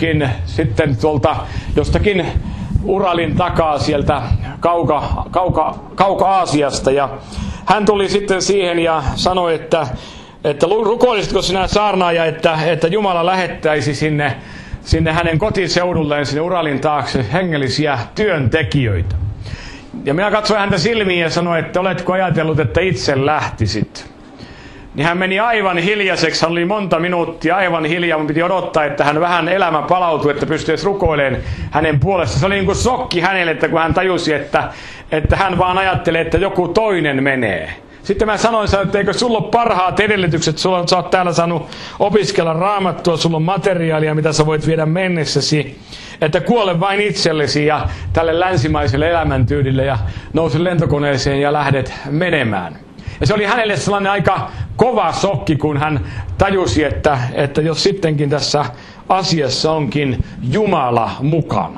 jostakin Uralin takaa sieltä Kauka-Aasiasta. Ja hän tuli sitten siihen ja sanoi, että rukoilisitko sinä saarnaaja, että Jumala lähettäisi sinne hänen kotiseudulleen, sinne Uralin taakse hengellisiä työntekijöitä. Ja minä katsoin häntä silmiin ja sanoin, että oletko ajatellut, että itse lähtisit? Niin hän meni aivan hiljaiseksi, hän oli monta minuuttia aivan hiljaa, mun piti odottaa, että hän vähän elämä palautui, että pystyisi rukoilemaan hänen puolestaan. Se oli niin kuin shokki hänelle, että kun hän tajusi, että hän vaan ajattelee, että joku toinen menee. Sitten mä sanoin, että eikö sulla ole parhaat edellytykset, sä oot täällä saanut opiskella raamattua, sulla on materiaalia, mitä sä voit viedä mennessäsi. Että kuole vain itsellesi ja tälle länsimaiselle elämäntyydille ja nouse lentokoneeseen ja lähdet menemään. Ja se oli hänelle sellainen aika kova shokki, kun hän tajusi, että jos sittenkin tässä asiassa onkin Jumala mukana.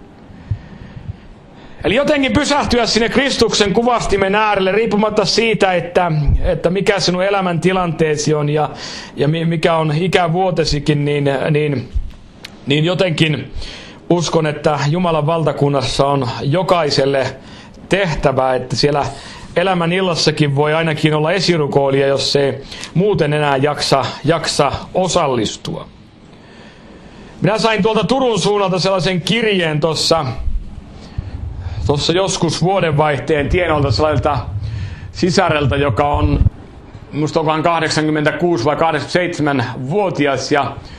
Eli jotenkin pysähtyä sinne Kristuksen kuvastimen äärelle, riippumatta siitä, että mikä sinun elämäntilanteesi on ja mikä on ikävuotesikin, niin jotenkin uskon, että Jumalan valtakunnassa on jokaiselle tehtävä, että siellä elämän illassakin voi ainakin olla esirukoilija, jos ei muuten enää jaksa osallistua. Minä sain tuolta Turun suunnalta sellaisen kirjeen tuossa joskus vuodenvaihteen tienoilta sellaiselta sisarelta, joka on, minusta onkohan 86 vai 87-vuotias,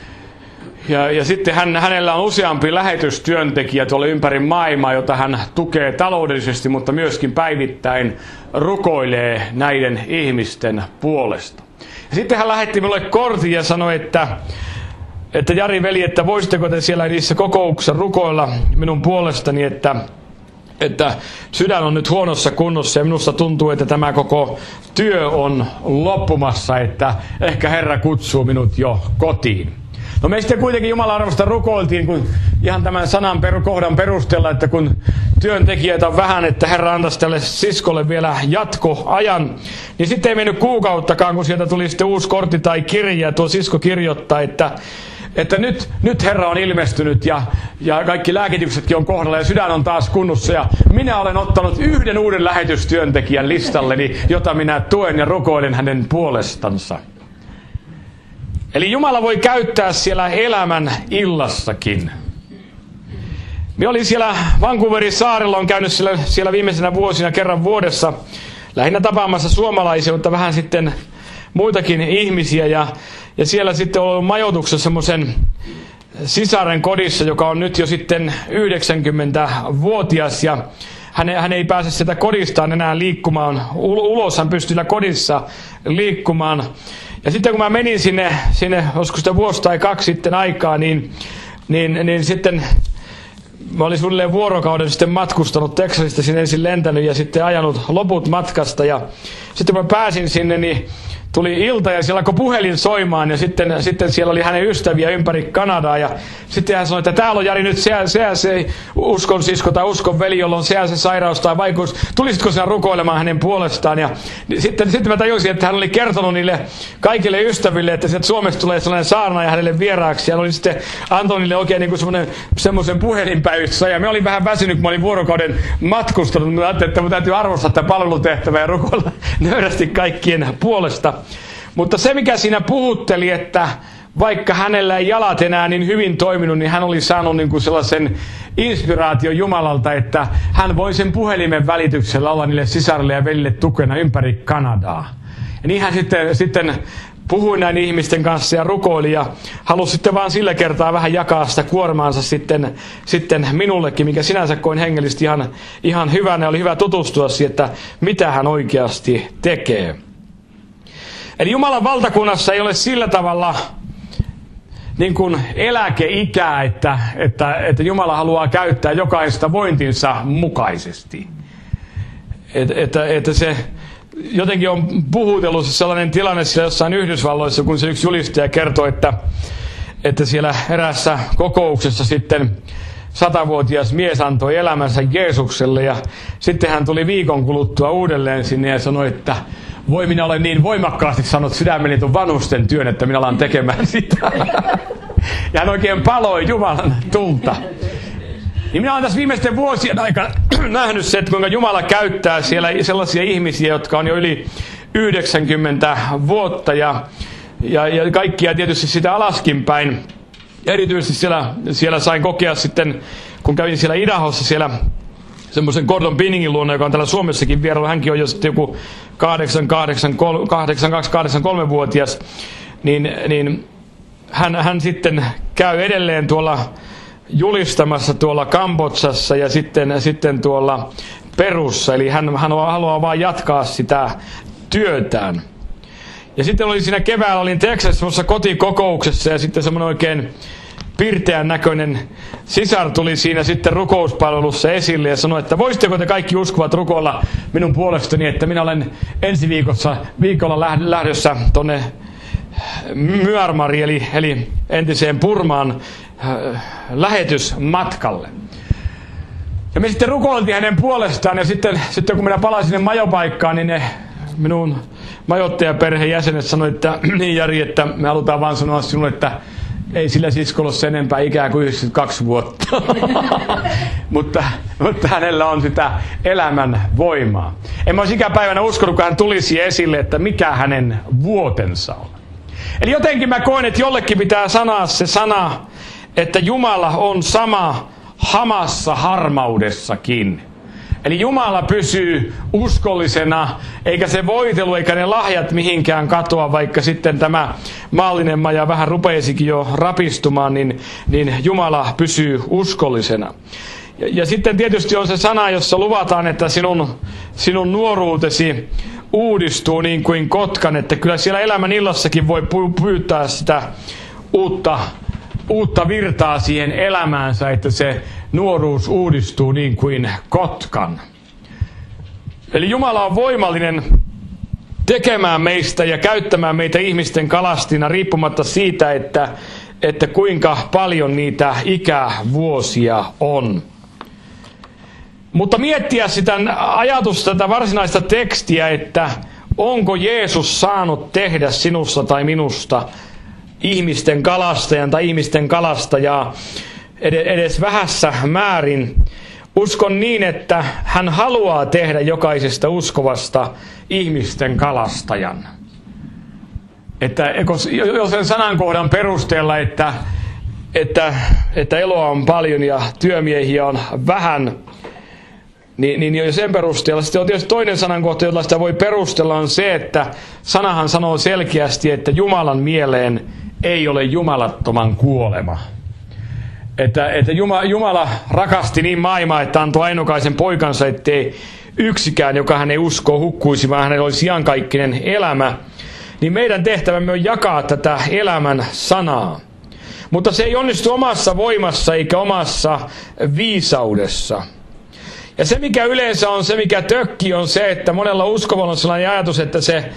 ja sitten hänellä on useampi lähetystyöntekijä tuolla ympäri maailmaa, jota hän tukee taloudellisesti, mutta myöskin päivittäin rukoilee näiden ihmisten puolesta. Ja sitten hän lähetti minulle kortin ja sanoi, että Jari veli, että voisitteko te siellä niissä kokouksissa rukoilla minun puolestani, että sydän on nyt huonossa kunnossa ja minusta tuntuu, että tämä koko työ on loppumassa, että ehkä Herra kutsuu minut jo kotiin. No me sitten kuitenkin Jumalan arvosta rukoiltiin, kun ihan tämän kohdan perusteella, että kun työntekijöitä on vähän, että Herra antaisi tälle siskolle vielä jatkoajan, niin sitten ei mennyt kuukauttakaan, kun sieltä tuli sitten uusi kortti tai kirje, ja tuo sisko kirjoittaa, että nyt Herra on ilmestynyt ja kaikki lääkityksetkin on kohdalla ja sydän on taas kunnossa ja minä olen ottanut yhden uuden lähetystyöntekijän listalleni, jota minä tuen ja rukoilen hänen puolestansa. Eli Jumala voi käyttää siellä elämän illassakin. Minä olin siellä Vancouverin saarella, on käynyt siellä viimeisenä vuosina kerran vuodessa lähinnä tapaamassa suomalaisia, mutta vähän sitten muitakin ihmisiä ja siellä sitten on ollut majoituksessa semmoisen sisaren kodissa, joka on nyt jo sitten 90-vuotias ja hän ei pääse sieltä kodistaan enää liikkumaan ulos, hän pystyy kodissa liikkumaan. Ja sitten kun mä menin sinne olisiko sitä vuosi tai kaksi sitten aikaa, niin sitten mä olin suunnilleen vuorokauden sitten matkustanut Texasista sinne ensin lentänyt ja sitten ajanut loput matkasta. Ja sitten kun mä pääsin sinne, niin tuli ilta ja siellä alkoi puhelin soimaan ja sitten siellä oli hänen ystäviä ympäri Kanadaa. Ja sitten hän sanoi, että täällä on Jari nyt se uskon sisko tai uskon veli, jolla on se sairaus tai vaikeus. Tulisitko sinä rukoilemaan hänen puolestaan? Ja sitten mä tajusin, että hän oli kertonut niille kaikille ystäville, että sieltä Suomesta tulee sellainen saarnaaja hänelle vieraaksi. Ja hän oli sitten antanut niille oikein niin kuin semmoisen puhelinpäivystys. Ja mä olin vähän väsynyt, kun mä olin vuorokauden matkustanut. Mä ajattelin, että mun täytyy arvostaa tätä palvelutehtävää ja rukoilla nöyrästi kaikkien puolesta. Mutta se, mikä siinä puhutteli, että vaikka hänellä ei jalat enää niin hyvin toiminut, niin hän oli saanut niin kuin sellaisen inspiraation Jumalalta, että hän voi sen puhelimen välityksellä olla niille sisarille ja velille tukena ympäri Kanadaa. Ja niin hän sitten puhui näin ihmisten kanssa ja rukoili ja halusi sitten vaan sillä kertaa vähän jakaa sitä kuormaansa sitten minullekin, mikä sinänsä koin hengellisesti ihan hyvänä. Oli hyvä tutustua siihen, että mitä hän oikeasti tekee. Eli Jumalan valtakunnassa ei ole sillä tavalla niin kuin eläkeikää, että Jumala haluaa käyttää jokaista vointinsa mukaisesti. Että se jotenkin on puhutellut sellainen tilanne siellä jossain Yhdysvalloissa, kun se yksi julistaja kertoi, että siellä eräässä kokouksessa sitten 100-vuotias mies antoi elämänsä Jeesukselle ja sitten hän tuli viikon kuluttua uudelleen sinne ja sanoi, että voi minä olen niin voimakkaasti sanonut sydämeni tuon vanhusten työn, että minä alan tekemään sitä. Ja hän oikein paloi Jumalan tulta. Niin minä olen tässä viimeisten vuosien aikana nähnyt se, että kuinka Jumala käyttää siellä sellaisia ihmisiä, jotka on jo yli 90 vuotta ja kaikkia tietysti sitä alaskin päin. Erityisesti siellä sain kokea sitten, kun kävin siellä Idahossa siellä semmoisen Gordon Binningin luona, joka on täällä Suomessakin vierailu. Hänkin on jo sitten joku 82-83-vuotias. Niin hän sitten käy edelleen tuolla julistamassa tuolla Kambodsassa ja sitten tuolla Perussa. Eli hän haluaa vaan jatkaa sitä työtään. Ja sitten oli siinä keväällä, olin Texasissa kotikokouksessa ja sitten semmoinen oikein pirteän näköinen sisar tuli siinä sitten rukouspalvelussa esille ja sanoi, että voisitteko te kaikki uskovat rukoilla minun puolestani, että minä olen ensi viikolla lähdössä tonne Myanmariin eli entiseen Burmaan lähetysmatkalle. Ja me sitten rukoiltiin hänen puolestaan ja sitten kun minä palasin sinne majopaikkaan, niin ne minun majoittajaperheen jäsenet sanoi, että niin Jari, että me halutaan vaan sanoa sinulle, että ei sillä siskolla ole sen enempää ikää kuin 92 vuotta. mutta hänellä on sitä elämän voimaa. En mä olisi ikäpäivänä uskonut, kun hän tulisi esille, että mikä hänen vuotensa on. Eli jotenkin mä koen, että jollekin pitää sanoa se sana, että Jumala on sama hamassa harmaudessakin. Eli Jumala pysyy uskollisena, eikä se voitelu eikä ne lahjat mihinkään katoa, vaikka sitten tämä maallinen maja vähän rupeisikin jo rapistumaan, niin Jumala pysyy uskollisena. Ja sitten tietysti on se sana, jossa luvataan, että sinun nuoruutesi uudistuu niin kuin kotkan, että kyllä siellä elämän illassakin voi pyytää sitä uutta virtaa siihen elämäänsä, että se nuoruus uudistuu niin kuin kotkan. Eli Jumala on voimallinen tekemään meistä ja käyttämään meitä ihmisten kalastina riippumatta siitä, että kuinka paljon niitä ikävuosia on. Mutta miettiä sitä ajatusta, tätä varsinaista tekstiä, että onko Jeesus saanut tehdä sinusta tai minusta ihmisten kalastajan tai ihmisten kalastajaa edes vähässä määrin. Uskon niin, että hän haluaa tehdä jokaisesta uskovasta ihmisten kalastajan. Että jo sen sanankohdan perusteella, että eloa on paljon ja työmiehiä on vähän, niin jo sen perusteella. Sitten on tietysti toinen sanankohta, jolla sitä voi perustella, on se, että sanahan sanoo selkeästi, että Jumalan mieleen ei ole jumalattoman kuolema. Että Jumala rakasti niin maailmaa, että antoi ainokaisen poikansa, ettei yksikään, joka hän ei usko, hukkuisi, vaan hänellä olisi iankaikkinen elämä. Niin meidän tehtävämme on jakaa tätä elämän sanaa. Mutta se ei onnistu omassa voimassa eikä omassa viisaudessa. Ja se, mikä yleensä on se, mikä tökkii, on se, että monella uskovalla on sellainen ajatus, että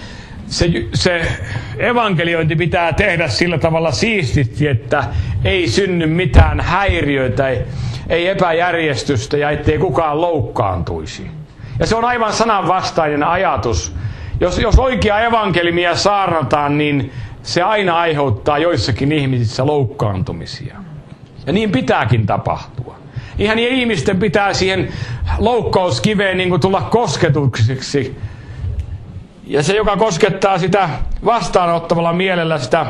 se evankeliointi pitää tehdä sillä tavalla siististi, että ei synny mitään häiriöitä, ei epäjärjestystä ja ettei kukaan loukkaantuisi. Ja se on aivan sananvastainen ajatus. Jos oikea evankeliumia saarnataan, niin se aina aiheuttaa joissakin ihmisissä loukkaantumisia. Ja niin pitääkin tapahtua. Ihan ihmisten pitää siihen loukkauskiveen niin kuin tulla kosketukseksi. Ja se, joka koskettaa sitä vastaanottavalla mielellä sitä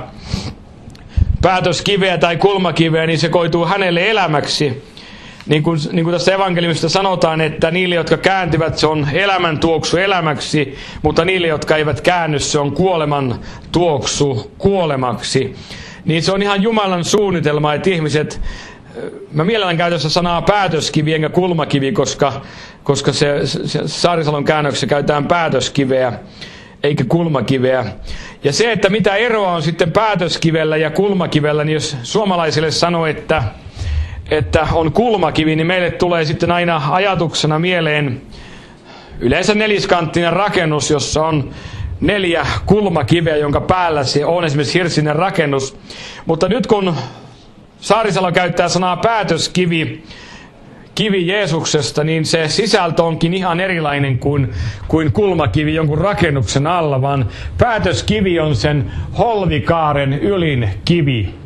päätöskiveä tai kulmakiveä, niin se koituu hänelle elämäksi. Niin kuin tässä evankeliumista sanotaan, että niille, jotka kääntyvät, se on elämän tuoksu elämäksi, mutta niille, jotka eivät käänny, se on kuoleman tuoksu kuolemaksi. Niin se on ihan Jumalan suunnitelma, että ihmiset, mä mielellään käytössä sanaa päätöskivi enkä kulmakivi, koska se Saarisalon käännöksessä käytetään päätöskiveä eikä kulmakiveä. Ja se, että mitä eroa on sitten päätöskivellä ja kulmakivellä, niin jos suomalaisille sanoo, että on kulmakivi, niin meille tulee sitten aina ajatuksena mieleen yleensä neliskanttinen rakennus, jossa on 4 kulmakiveä, jonka päällä se on esimerkiksi hirsinen rakennus. Mutta nyt kun Saarisalo käyttää sanaa päätöskivi Jeesuksesta, niin se sisältö onkin ihan erilainen kuin kulmakivi jonkun rakennuksen alla, vaan päätöskivi on sen holvikaaren ylin kivi.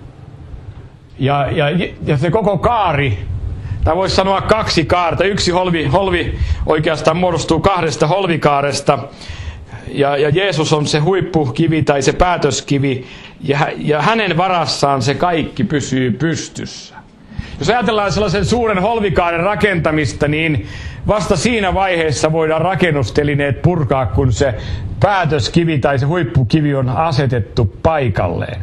Ja se koko kaari, tai voisi sanoa 2 kaarta, yksi holvi oikeastaan muodostuu 2 holvikaaresta, ja Jeesus on se huippukivi tai se päätöskivi, ja hänen varassaan se kaikki pysyy pystyssä. Jos ajatellaan sellaisen suuren holvikaaren rakentamista, niin vasta siinä vaiheessa voidaan rakennustelineet purkaa, kun se päätöskivi tai se huippukivi on asetettu paikalleen.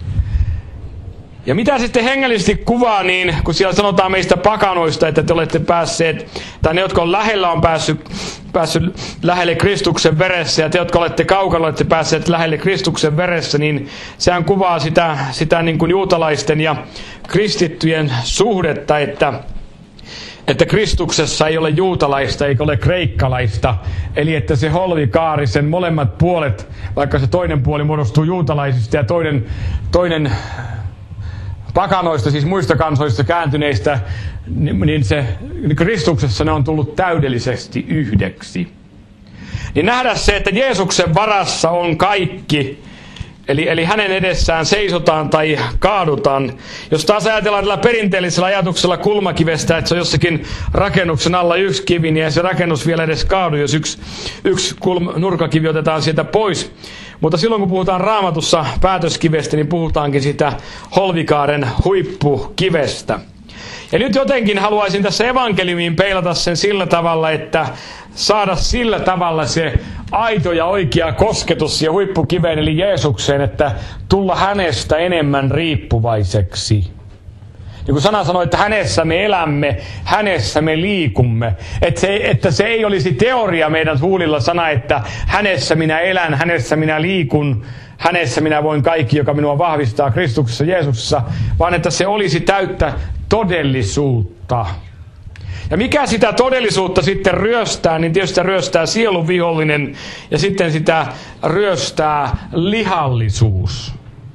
Ja mitä sitten hengellisesti kuvaa, niin kun siellä sanotaan meistä pakanoista, että te olette päässeet, tai ne, jotka on lähellä, on päässyt lähelle Kristuksen veressä, ja te, jotka olette kaukana, olette päässeet lähelle Kristuksen veressä, niin sehän kuvaa sitä niin kuin juutalaisten ja kristittyjen suhdetta, että Kristuksessa ei ole juutalaista eikä ole kreikkalaista, eli että se holvikaari, sen molemmat puolet, vaikka se toinen puoli muodostuu juutalaisista ja toinen pakanoista, siis muista kansoista kääntyneistä, niin se Kristuksessa ne on tullut täydellisesti yhdeksi. Niin nähdä se, että Jeesuksen varassa on kaikki, eli hänen edessään seisotaan tai kaadutaan. Jos taas ajatellaan tällä perinteellisellä ajatuksella kulmakivestä, että se on jossakin rakennuksen alla yksi kivi, niin ei se rakennus vielä edes kaadu, jos yksi nurkakivi otetaan sieltä pois. Mutta silloin kun puhutaan Raamatussa päätöskivestä, niin puhutaankin sitä holvikaaren huippukivestä. Ja nyt jotenkin haluaisin tässä evankeliumiin peilata sen sillä tavalla, että saada sillä tavalla se aito ja oikea kosketus ja huippukiveen eli Jeesukseen, että tulla hänestä enemmän riippuvaiseksi. Niin kuin sana sanoi, että hänessä me elämme, hänessä me liikumme. Että se ei olisi teoria meidän huulilla sana, että hänessä minä elän, hänessä minä liikun, hänessä minä voin kaikki, joka minua vahvistaa Kristuksessa Jeesuksessa, vaan että se olisi täyttä todellisuutta. Ja mikä sitä todellisuutta sitten ryöstää, niin tietysti sitä ryöstää sielun vihollinen ja sitten sitä ryöstää lihallisuus.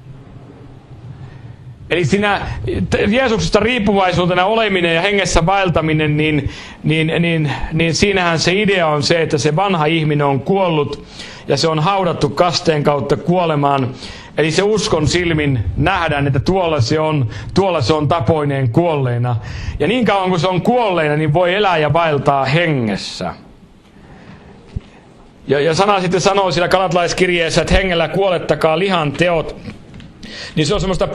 Eli siinä Jeesuksesta riippuvaisuutena oleminen ja hengessä vaeltaminen, niin siinähän se idea on se, että se vanha ihminen on kuollut ja se on haudattu kasteen kautta kuolemaan. Eli se uskon silmin nähdään, että tuolla se on tapoineen kuolleena. Ja niin kauan kuin se on kuolleena, niin voi elää ja vaeltaa hengessä. Ja sana sitten sanoo siellä Galatalaiskirjeessä, että hengellä kuolettakaa lihan teot. Niin se on semmoista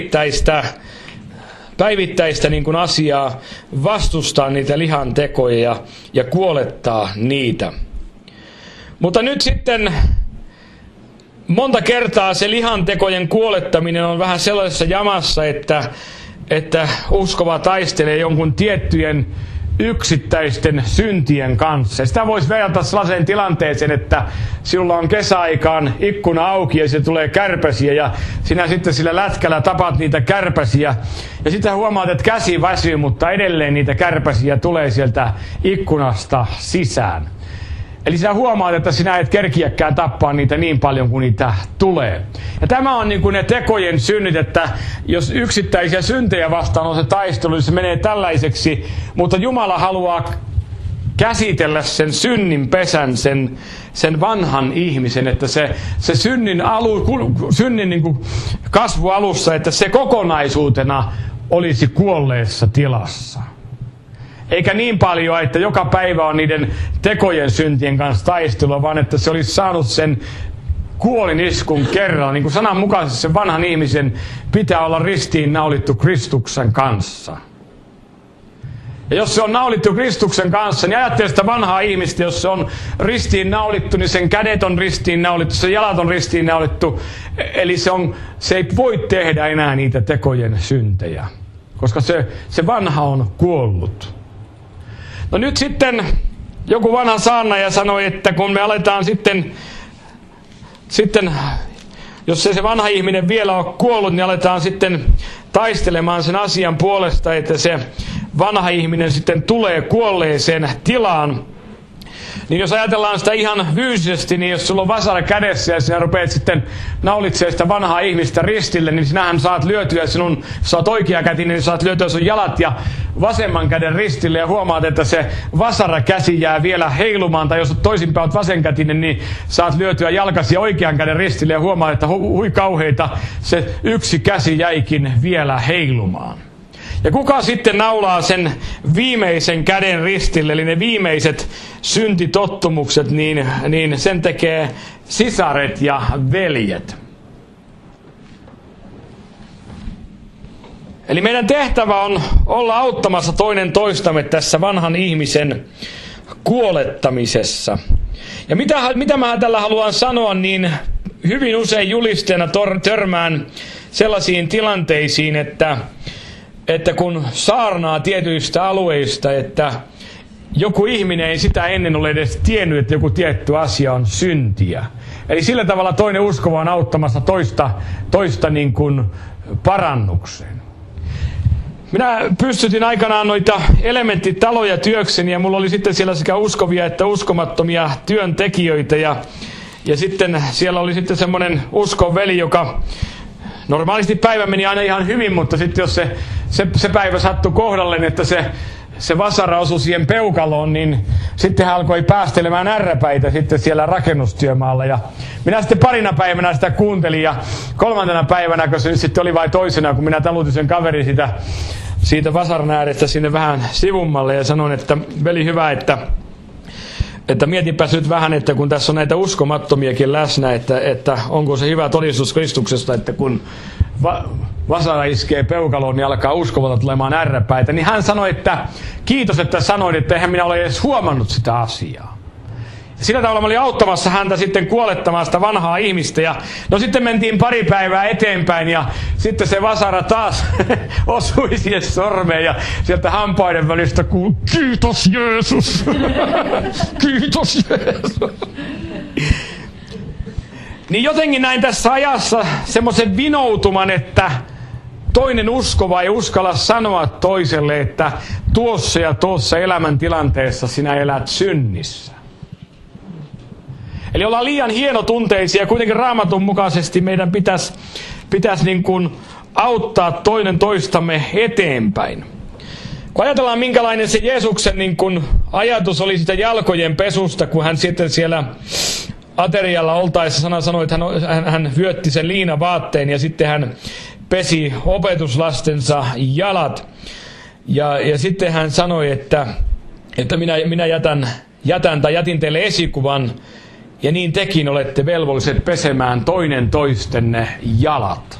päivittäistä niin kuin asiaa vastustaa niitä lihan tekoja ja kuolettaa niitä. Mutta nyt sitten monta kertaa se lihantekojen kuolettaminen on vähän sellaisessa jamassa, että uskova taistelee jonkun tiettyjen yksittäisten syntien kanssa. Sitä voisi verrata sellaiseen tilanteeseen, että sinulla on kesäaikaan ikkuna auki ja se tulee kärpäsiä ja sinä sitten sillä lätkällä tapat niitä kärpäsiä ja sitten huomaat, että käsi väsyy, mutta edelleen niitä kärpäsiä tulee sieltä ikkunasta sisään. Eli sinä huomaat, että sinä et kerkiäkään tappaa niitä niin paljon kuin niitä tulee. Ja tämä on niin kuin ne tekojen synnit, että jos yksittäisiä syntejä vastaan on se taistelu, niin se menee tällaiseksi. Mutta Jumala haluaa käsitellä sen synnin pesän, sen vanhan ihmisen, että se synnin niin kuin kasvualussa, että se kokonaisuutena olisi kuolleessa tilassa. Eikä niin paljon, että joka päivä on niiden tekojen syntien kanssa taistelua, vaan että se olisi saanut sen kuoliniskun kerralla. Niin kuin sananmukaisesti sen vanhan ihmisen pitää olla ristiin naulittu Kristuksen kanssa. Ja jos se on naulittu Kristuksen kanssa, niin ajattele sitä vanhaa ihmistä, jos se on ristiin naulittu, niin sen kädet on ristiin naulittu, sen jalat on ristiin naulittu. Eli se ei voi tehdä enää niitä tekojen syntejä, koska se vanha on kuollut. No nyt sitten joku vanha saarnaaja sanoi, että kun me aletaan sitten jos se vanha ihminen vielä on kuollut, niin aletaan sitten taistelemaan sen asian puolesta, että se vanha ihminen sitten tulee kuolleeseen tilaan. Niin jos ajatellaan sitä ihan fyysisesti, niin jos sulla on vasara kädessä ja sinä rupeat sitten naulitsemaan sitä vanhaa ihmistä ristille, niin sinähän saat lyötyä jos sä oot oikeakätinen, niin saat lyötyä sun jalat ja vasemman käden ristille ja huomaat, että se vasara käsi jää vielä heilumaan, tai jos oot toisinpäin oot vasenkätinen, niin saat lyötyä jalkasi oikean käden ristille ja huomaat, että hui kauheita, se yksi käsi jäikin vielä heilumaan. Ja kuka sitten naulaa sen viimeisen käden ristille, eli ne viimeiset syntitottumukset, niin sen tekee sisaret ja veljet. Eli meidän tehtävä on olla auttamassa toinen toistamme tässä vanhan ihmisen kuolettamisessa. Ja mitä mä tällä haluan sanoa, niin hyvin usein julisteena törmään sellaisiin tilanteisiin, että kun saarnaa tietyistä alueista, että joku ihminen ei sitä ennen ole edes tiennyt, että joku tietty asia on syntiä. Eli sillä tavalla toinen uskova on auttamassa toista niin kuin parannukseen. Minä pystytin aikanaan noita elementtitaloja työkseni ja mulla oli sitten siellä sekä uskovia että uskomattomia työntekijöitä ja sitten siellä oli sitten semmoinen uskonveli, joka normaalisti päivä meni aina ihan hyvin, mutta sitten jos se päivä sattui kohdalleen, että se vasara osui siihen peukaloon, niin sitten hän alkoi päästelemään ärräpäitä sitten siellä rakennustyömaalla. Ja minä sitten parina päivänä sitä kuuntelin ja kolmantena päivänä, kun se nyt sitten oli vain toisena, kun minä talutin sen kaveri siitä vasaran äärestä sinne vähän sivummalle ja sanoin, että veli hyvä, että mietipäs nyt vähän, että kun tässä on näitä uskomattomiakin läsnä, että onko se hyvä todistus Kristuksesta, että kun vasara iskee peukaloon, niin alkaa uskovalta tulemaan ärräpäitä. Niin hän sanoi, että kiitos, että sanoin, että eihän minä ole edes huomannut sitä asiaa. Ja sillä tavalla mä olin auttamassa häntä sitten kuolettamaan sitä vanhaa ihmistä. Ja no sitten mentiin pari päivää eteenpäin ja sitten se vasara taas osui siihen sormeen ja sieltä hampaiden välistä kuului, kiitos Jeesus, kiitos Jeesus. Niin jotenkin näin tässä ajassa semmoisen vinoutuman, että toinen uskova ei uskalla sanoa toiselle, että tuossa ja tuossa elämäntilanteessa sinä elät synnissä. Eli ollaan liian hienotunteisia ja kuitenkin Raamatun mukaisesti meidän pitäisi niin kuin auttaa toinen toistamme eteenpäin. Kun ajatellaan minkälainen se Jeesuksen niin kuin ajatus oli sitä jalkojen pesusta, kun hän sitten siellä aterialla oltaessa sana sanoi, että hän vyötti sen liinavaatteen ja sitten hän pesi opetuslastensa jalat. Ja sitten hän sanoi, että minä jätin teille esikuvan ja niin tekin olette velvolliset pesemään toinen toistenne jalat.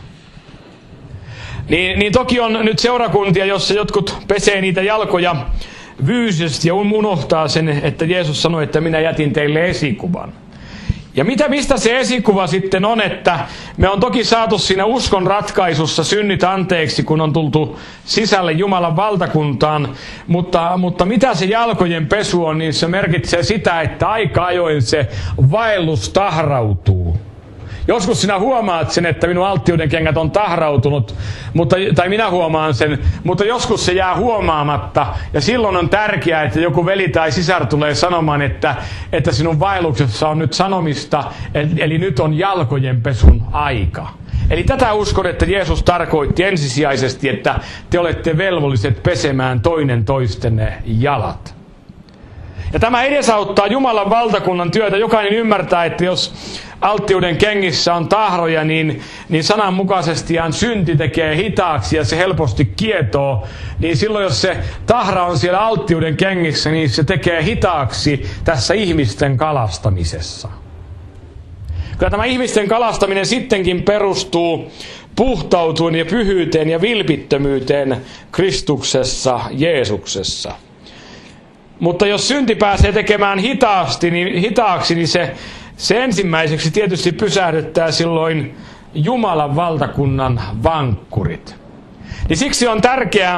Niin toki on nyt seurakuntia, jossa jotkut pesee niitä jalkoja fyysisesti ja unohtaa sen, että Jeesus sanoi, että minä jätin teille esikuvan. Ja mistä se esikuva sitten on, että me on toki saatu siinä uskon ratkaisussa synnit anteeksi, kun on tultu sisälle Jumalan valtakuntaan, mutta mitä se jalkojen pesu on, niin se merkitsee sitä, että aika ajoin se vaellus tahrautuu. Joskus sinä huomaat sen, että minun alttiuden kengät on tahrautunut, tai minä huomaan sen, mutta joskus se jää huomaamatta. Ja silloin on tärkeää, että joku veli tai sisar tulee sanomaan, että sinun vaelluksessa on nyt sanomista, eli nyt on jalkojen pesun aika. Eli tätä uskon, että Jeesus tarkoitti ensisijaisesti, että te olette velvolliset pesemään toinen toistenne jalat. Ja tämä edesauttaa Jumalan valtakunnan työtä. Jokainen ymmärtää, että jos alttiuden kengissä on tahroja, niin sananmukaisestihan synti tekee hitaaksi ja se helposti kietoo. Niin silloin, jos se tahra on siellä alttiuden kengissä, niin se tekee hitaaksi tässä ihmisten kalastamisessa. Kyllä tämä ihmisten kalastaminen sittenkin perustuu puhtautuun ja pyhyyteen ja vilpittömyyteen Kristuksessa, Jeesuksessa. Mutta jos synti pääsee tekemään hitaaksi, niin se ensimmäiseksi tietysti pysähdyttää silloin Jumalan valtakunnan vankkurit. Niin siksi on tärkeää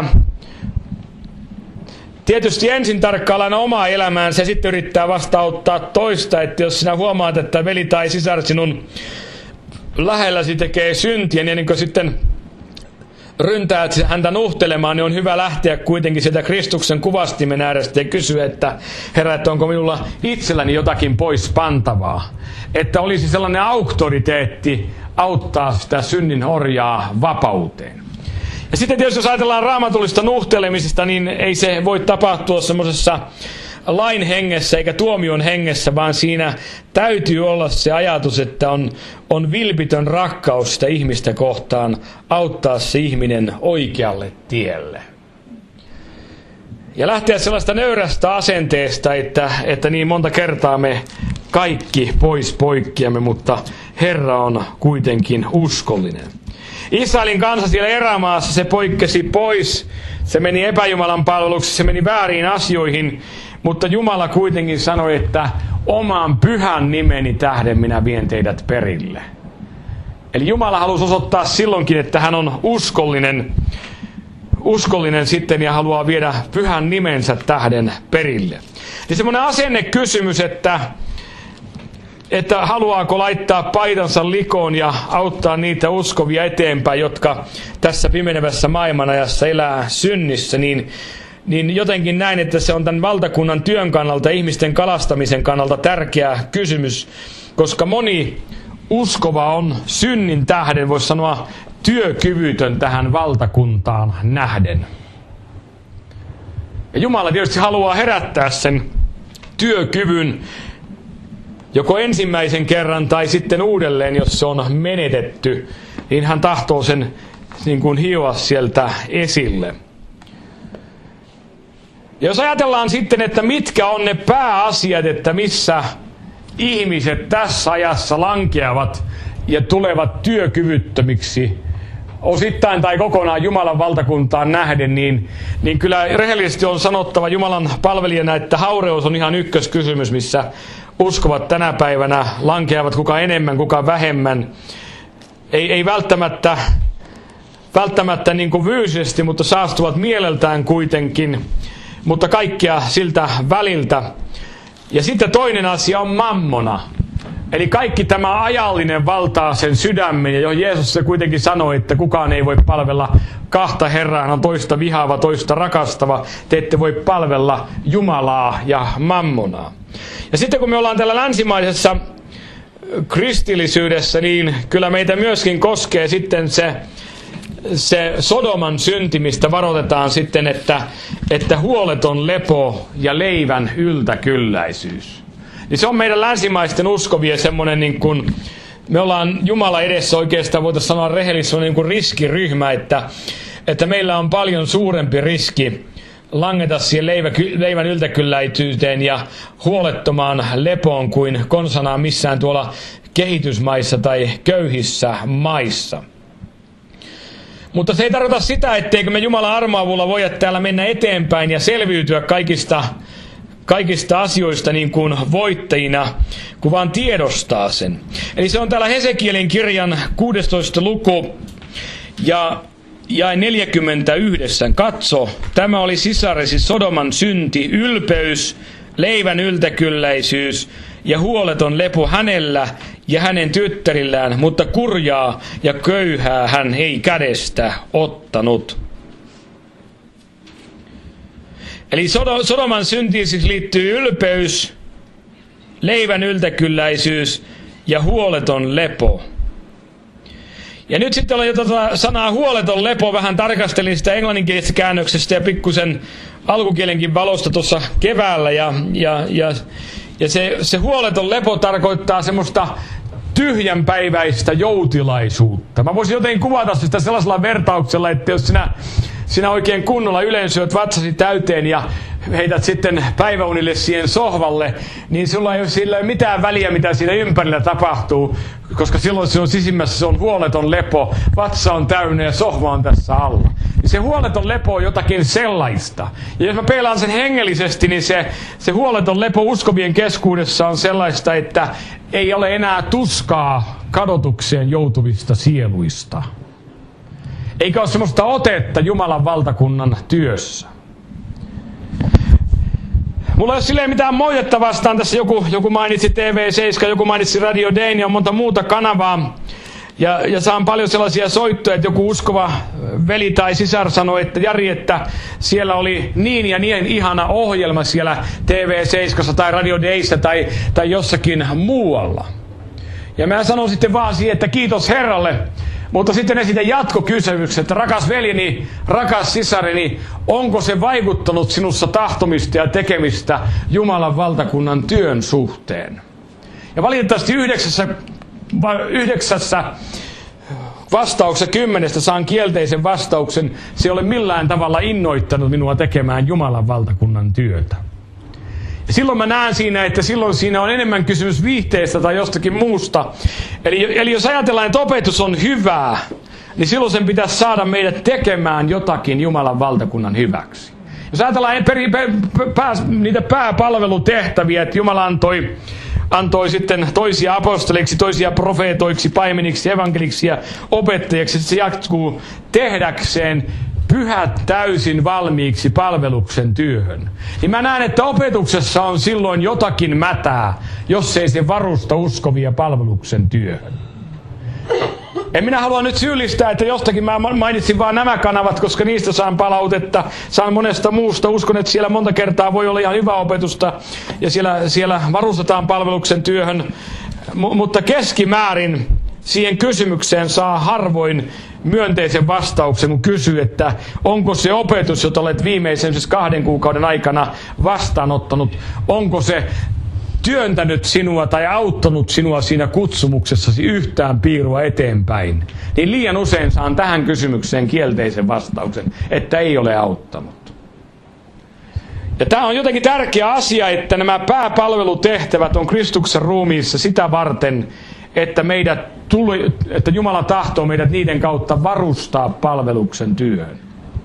tietysti ensin tarkkailla omaa elämäänsä ja sitten yrittää vastauttaa toista. Että jos sinä huomaat, että veli tai sisar sinun lähelläsi tekee syntiä, niin kuin sitten ryntäät häntä nuhtelemaan, niin on hyvä lähteä kuitenkin sieltä Kristuksen kuvastimen äärestä ja kysyä, että Herra, että onko minulla itselläni jotakin pois pantavaa. Että olisi sellainen auktoriteetti auttaa sitä synnin orjaa vapauteen. Ja sitten tietysti jos ajatellaan raamatullista nuhtelemisesta, niin ei se voi tapahtua semmoisessa lain hengessä eikä tuomion hengessä, vaan siinä täytyy olla se ajatus, että on vilpitön rakkaus sitä ihmistä kohtaan auttaa se ihminen oikealle tielle. Ja lähteä sellaista nöyrästä asenteesta, että niin monta kertaa me kaikki pois poikkeamme, mutta Herra on kuitenkin uskollinen. Israelin kansa siellä erämaassa, se poikkesi pois, se meni epäjumalan palveluksessa, se meni vääriin asioihin, mutta Jumala kuitenkin sanoi, että oman pyhän nimeni tähden minä vien teidät perille. Eli Jumala halusi osoittaa silloinkin, että hän on uskollinen sitten ja haluaa viedä pyhän nimensä tähden perille. Niin semmoinen asennekysymys, että haluaako laittaa paitansa likoon ja auttaa niitä uskovia eteenpäin, jotka tässä pimenevässä maailmanajassa elää synnissä, niin jotenkin näin, että se on tämän valtakunnan työn kannalta, ihmisten kalastamisen kannalta tärkeä kysymys, koska moni uskova on synnin tähden, voisi sanoa, työkyvytön tähän valtakuntaan nähden. Ja Jumala tietysti haluaa herättää sen työkyvyn joko ensimmäisen kerran tai sitten uudelleen, jos se on menetetty, niin hän tahtoo sen niin kuin hioa sieltä esille. Ja jos ajatellaan sitten, että mitkä on ne pääasiat, että missä ihmiset tässä ajassa lankeavat ja tulevat työkyvyttömiksi, osittain tai kokonaan Jumalan valtakuntaan nähden, niin kyllä rehellisesti on sanottava Jumalan palvelijana, että haureus on ihan ykköskysymys, missä uskovat tänä päivänä lankeavat kuka enemmän, kuka vähemmän. Ei välttämättä niin kuin fyysisesti, mutta saastuvat mieleltään kuitenkin, mutta kaikkea siltä väliltä. Ja sitten toinen asia on mammona. Eli kaikki tämä ajallinen valtaa sen sydämen, ja johon Jeesus se kuitenkin sanoi, että kukaan ei voi palvella kahta Herraa, hän on toista vihaava, toista rakastava. Te ette voi palvella Jumalaa ja mammonaa. Ja sitten kun me ollaan täällä länsimaisessa kristillisyydessä, niin kyllä meitä myöskin koskee sitten se Sodoman synti, mistä varoitetaan sitten, että huoleton lepo ja leivän yltäkylläisyys. Niin se on meidän länsimaisten uskovia semmoinen, niin kuin me ollaan Jumala edessä oikeastaan, voitaisiin sanoa rehellisesti, niin kuin riskiryhmä, että meillä on paljon suurempi riski langeta siihen leivän yltäkylläisyyteen ja huolettomaan lepoon kuin konsanaan missään tuolla kehitysmaissa tai köyhissä maissa. Mutta se ei tarkoita sitä, etteikö me Jumalan armoavulla voida täällä mennä eteenpäin ja selviytyä kaikista asioista niin kuin voittajina, kun vaan tiedostaa sen. Eli se on täällä Hesekielin kirjan 16. luku ja 49. Katso, tämä oli sisaresi Sodoman synti, ylpeys, leivän yltäkylläisyys ja huoleton lepo hänellä ja hänen tyttärillään, mutta kurjaa ja köyhää hän ei kädestä ottanut. Eli Sodoman syntiin siis liittyy ylpeys, leivän yltäkylläisyys ja huoleton lepo. Ja nyt sitten olen jo sanaa huoleton lepo, vähän tarkastelin sitä englanninkielisestä käännöksestä ja pikkusen alkukielenkin valosta tuossa keväällä. Ja se huoleton lepo tarkoittaa semmoista tyhjänpäiväistä joutilaisuutta. Mä voisin jotenkin kuvata sitä sellaisella vertauksella, että jos sinä oikein kunnolla ylensyöt vatsasi täyteen ja heität sitten päiväunille siihen sohvalle, niin sillä ei ole mitään väliä, mitä siinä ympärillä tapahtuu, koska silloin se on sisimmässä, se on huoleton lepo, vatsa on täynnä ja sohva on tässä alla. Ja se huoleton lepo on jotakin sellaista. Ja jos mä peilaan sen hengellisesti, niin se huoleton lepo uskovien keskuudessa on sellaista, että ei ole enää tuskaa kadotukseen joutuvista sieluista. Eikä ole semmoista otetta Jumalan valtakunnan työssä. Mulla ei ole silleen mitään moitetta vastaan. Tässä joku mainitsi TV7, joku mainitsi Radio Dane ja monta muuta kanavaa. Ja saan paljon sellaisia soittoja, että joku uskova veli tai sisar sanoi, että Jari, että siellä oli niin ja niin ihana ohjelma siellä TV7 tai Radio Dayssä tai jossakin muualla. Ja mä sanon sitten vaan siihen, että kiitos Herralle, mutta sitten esitän jatkokysymyksen, että rakas veljeni, rakas sisarini, onko se vaikuttanut sinussa tahtomista ja tekemistä Jumalan valtakunnan työn suhteen? Ja valitettavasti 9 vastauksessa 10 saan kielteisen vastauksen. Se ei ole millään tavalla innoittanut minua tekemään Jumalan valtakunnan työtä. Ja silloin mä näen siinä, että silloin siinä on enemmän kysymys viihteestä tai jostakin muusta. Eli jos ajatellaan, että opetus on hyvää, niin silloin sen pitäisi saada meidät tekemään jotakin Jumalan valtakunnan hyväksi. Jos ajatellaan niitä pääpalvelutehtäviä, että Jumala antoi sitten toisia apostoliksi, toisia profeetoiksi, paimeniksi, evankeliksi ja opettajiksi, että se jatkuu tehdäkseen pyhät täysin valmiiksi palveluksen työhön. Niin mä näen, että opetuksessa on silloin jotakin mätää, jos ei se varusta uskovia palveluksen työhön. En minä halua nyt syyllistää, että jostakin mä mainitsin vaan nämä kanavat, koska niistä saan palautetta, saan monesta muusta. Uskon, että siellä monta kertaa voi olla ihan hyvää opetusta ja siellä varustetaan palveluksen työhön. Mutta keskimäärin siihen kysymykseen saa harvoin myönteisen vastauksen, kun kysyy, että onko se opetus, jota olet viimeisen 2 kuukauden aikana vastaanottanut, onko se työntänyt sinua tai auttanut sinua siinä kutsumuksessasi yhtään piirua eteenpäin, niin liian usein saan tähän kysymykseen kielteisen vastauksen, että ei ole auttanut. Ja tämä on jotenkin tärkeä asia, että nämä pääpalvelutehtävät on Kristuksen ruumiissa sitä varten, että Jumala tahtoo meidät niiden kautta varustaa palveluksen työhön.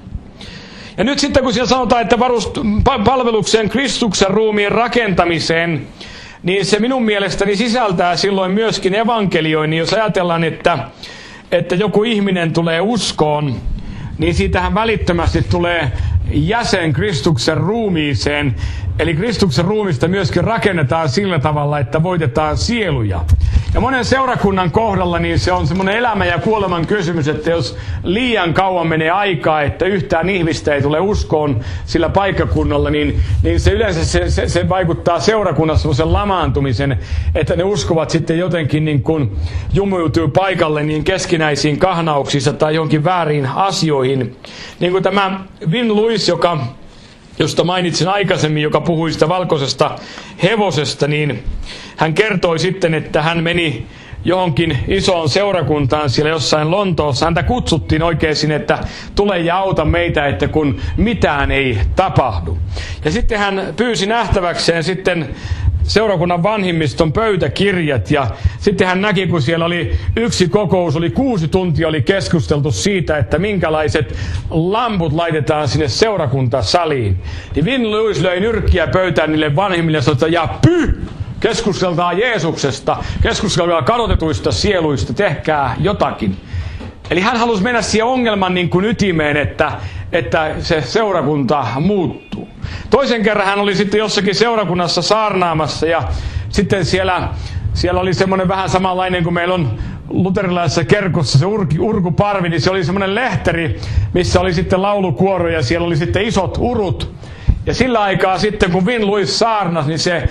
Ja nyt sitten kun siellä sanotaan, että palvelukseen Kristuksen ruumiin rakentamiseen, niin se minun mielestäni sisältää silloin myöskin evankelioinnin. Jos ajatellaan, että joku ihminen tulee uskoon, niin siitähän välittömästi tulee jäsen Kristuksen ruumiiseen. Eli Kristuksen ruumista myöskin rakennetaan sillä tavalla, että voitetaan sieluja. Ja monen seurakunnan kohdalla niin se on semmoinen elämän ja kuoleman kysymys, että jos liian kauan menee aikaa, että yhtään ihmistä ei tule uskoon sillä paikkakunnalla, niin se yleensä se vaikuttaa seurakunnassa semmoisen lamaantumisen, että ne uskovat sitten jotenkin niin kuin jumuytuu paikalle niin keskinäisiin kahnauksissa tai jonkin väärin asioihin. Niin kuin tämä Vin Lewis, josta mainitsin aikaisemmin, joka puhui sitä valkoisesta hevosesta, niin hän kertoi sitten, että hän meni johonkin isoon seurakuntaan siellä jossain Lontoossa. Häntä kutsuttiin oikein sinne, että tule ja auta meitä, että kun mitään ei tapahdu. Ja sitten hän pyysi nähtäväkseen sitten seurakunnan vanhimmiston pöytäkirjat, ja sitten hän näki, kun siellä oli yksi kokous, 6 tuntia oli keskusteltu siitä, että minkälaiset lamput laitetaan sinne seurakuntasaliin. Niin Vin Lewis löi nyrkkiä pöytään niille vanhimmille ja sanoi, että keskusteltaan Jeesuksesta, keskusteltaan kadotetuista sieluista, tehkää jotakin. Eli hän halusi mennä siihen ongelman niin kuin ytimeen, että se seurakunta muuttuu. Toisen kerran hän oli sitten jossakin seurakunnassa saarnaamassa ja sitten siellä oli semmoinen vähän samanlainen kuin meillä on luterilaisessa kerkossa se urkuparvi, niin se oli semmoinen lehteri, missä oli sitten laulukuoro ja siellä oli sitten isot urut. Ja sillä aikaa sitten kun Vin Lewis saarnasi, niin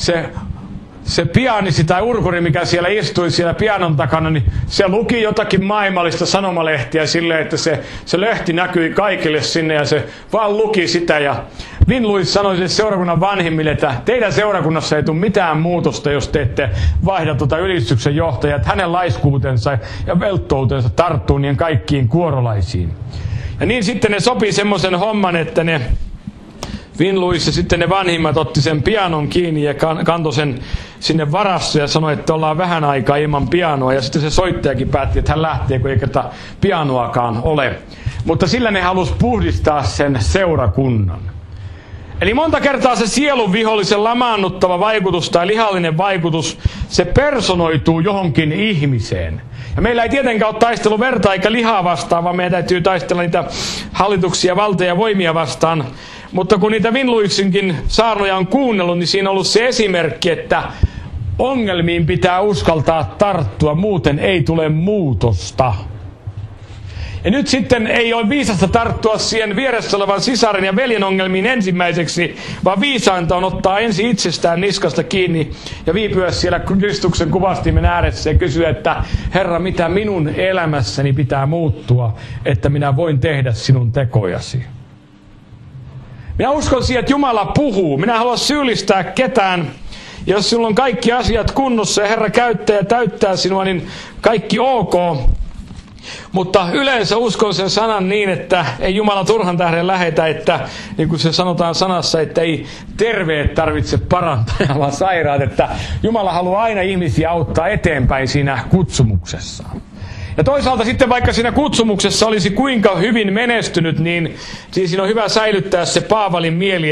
se pianisti tai urkuri, mikä siellä istui siellä pianon takana, niin se luki jotakin maailmallista sanomalehtiä silleen, että se lehti näkyi kaikille sinne ja se vaan luki sitä. Ja Vin Lewis sanoi sille seurakunnan vanhimmille, että teidän seurakunnassa ei tule mitään muutosta, jos te ette vaihda ylistyksen johtajaa, että hänen laiskuutensa ja velttoutensa tarttuu niiden kaikkiin kuorolaisiin. Ja niin sitten ne sopi semmoisen homman, että ne Vin Lewis ja sitten ne vanhimmat otti sen pianon kiinni ja kantoi sen sinne varastoon ja sanoi, että ollaan vähän aikaa ilman pianoa. Ja sitten se soittajakin päätti, että hän lähtee, kun ei kerta pianoakaan ole. Mutta sillä ne halusi puhdistaa sen seurakunnan. Eli monta kertaa se sielun vihollisen lamaannuttava vaikutus tai lihallinen vaikutus, se personoituu johonkin ihmiseen. Ja meillä ei tietenkään ole taistelu verta eikä lihaa vastaan, vaan meidän täytyy taistella niitä hallituksia, valtoja ja voimia vastaan. Mutta kun niitä Vin Lewisinkin saarnoja on kuunnellut, niin siinä on ollut se esimerkki, että ongelmiin pitää uskaltaa tarttua, muuten ei tule muutosta. Ja nyt sitten ei ole viisasta tarttua siihen vieressä olevan sisaren ja veljen ongelmiin ensimmäiseksi, vaan viisainta on ottaa ensin itsestään niskasta kiinni ja viipyä siellä Kristuksen kuvastimen ääressä ja kysyä, että Herra, mitä minun elämässäni pitää muuttua, että minä voin tehdä sinun tekojasi. Minä uskon siihen, että Jumala puhuu. Minä haluan syyllistää ketään. Jos sinulla on kaikki asiat kunnossa ja Herra käyttää ja täyttää sinua, niin kaikki ok. Mutta yleensä uskon sen sanan niin, että ei Jumala turhan tähden lähetä, että niin kuin se sanotaan sanassa, että ei terveet tarvitse parantaa, vaan sairaat. Että Jumala haluaa aina ihmisiä auttaa eteenpäin siinä kutsumuksessaan. Ja toisaalta sitten vaikka siinä kutsumuksessa olisi kuinka hyvin menestynyt, niin siinä on hyvä säilyttää se Paavalin mieli,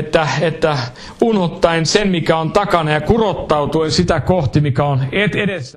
että unohtaen sen, mikä on takana ja kurottautuen sitä kohti, mikä on edessä.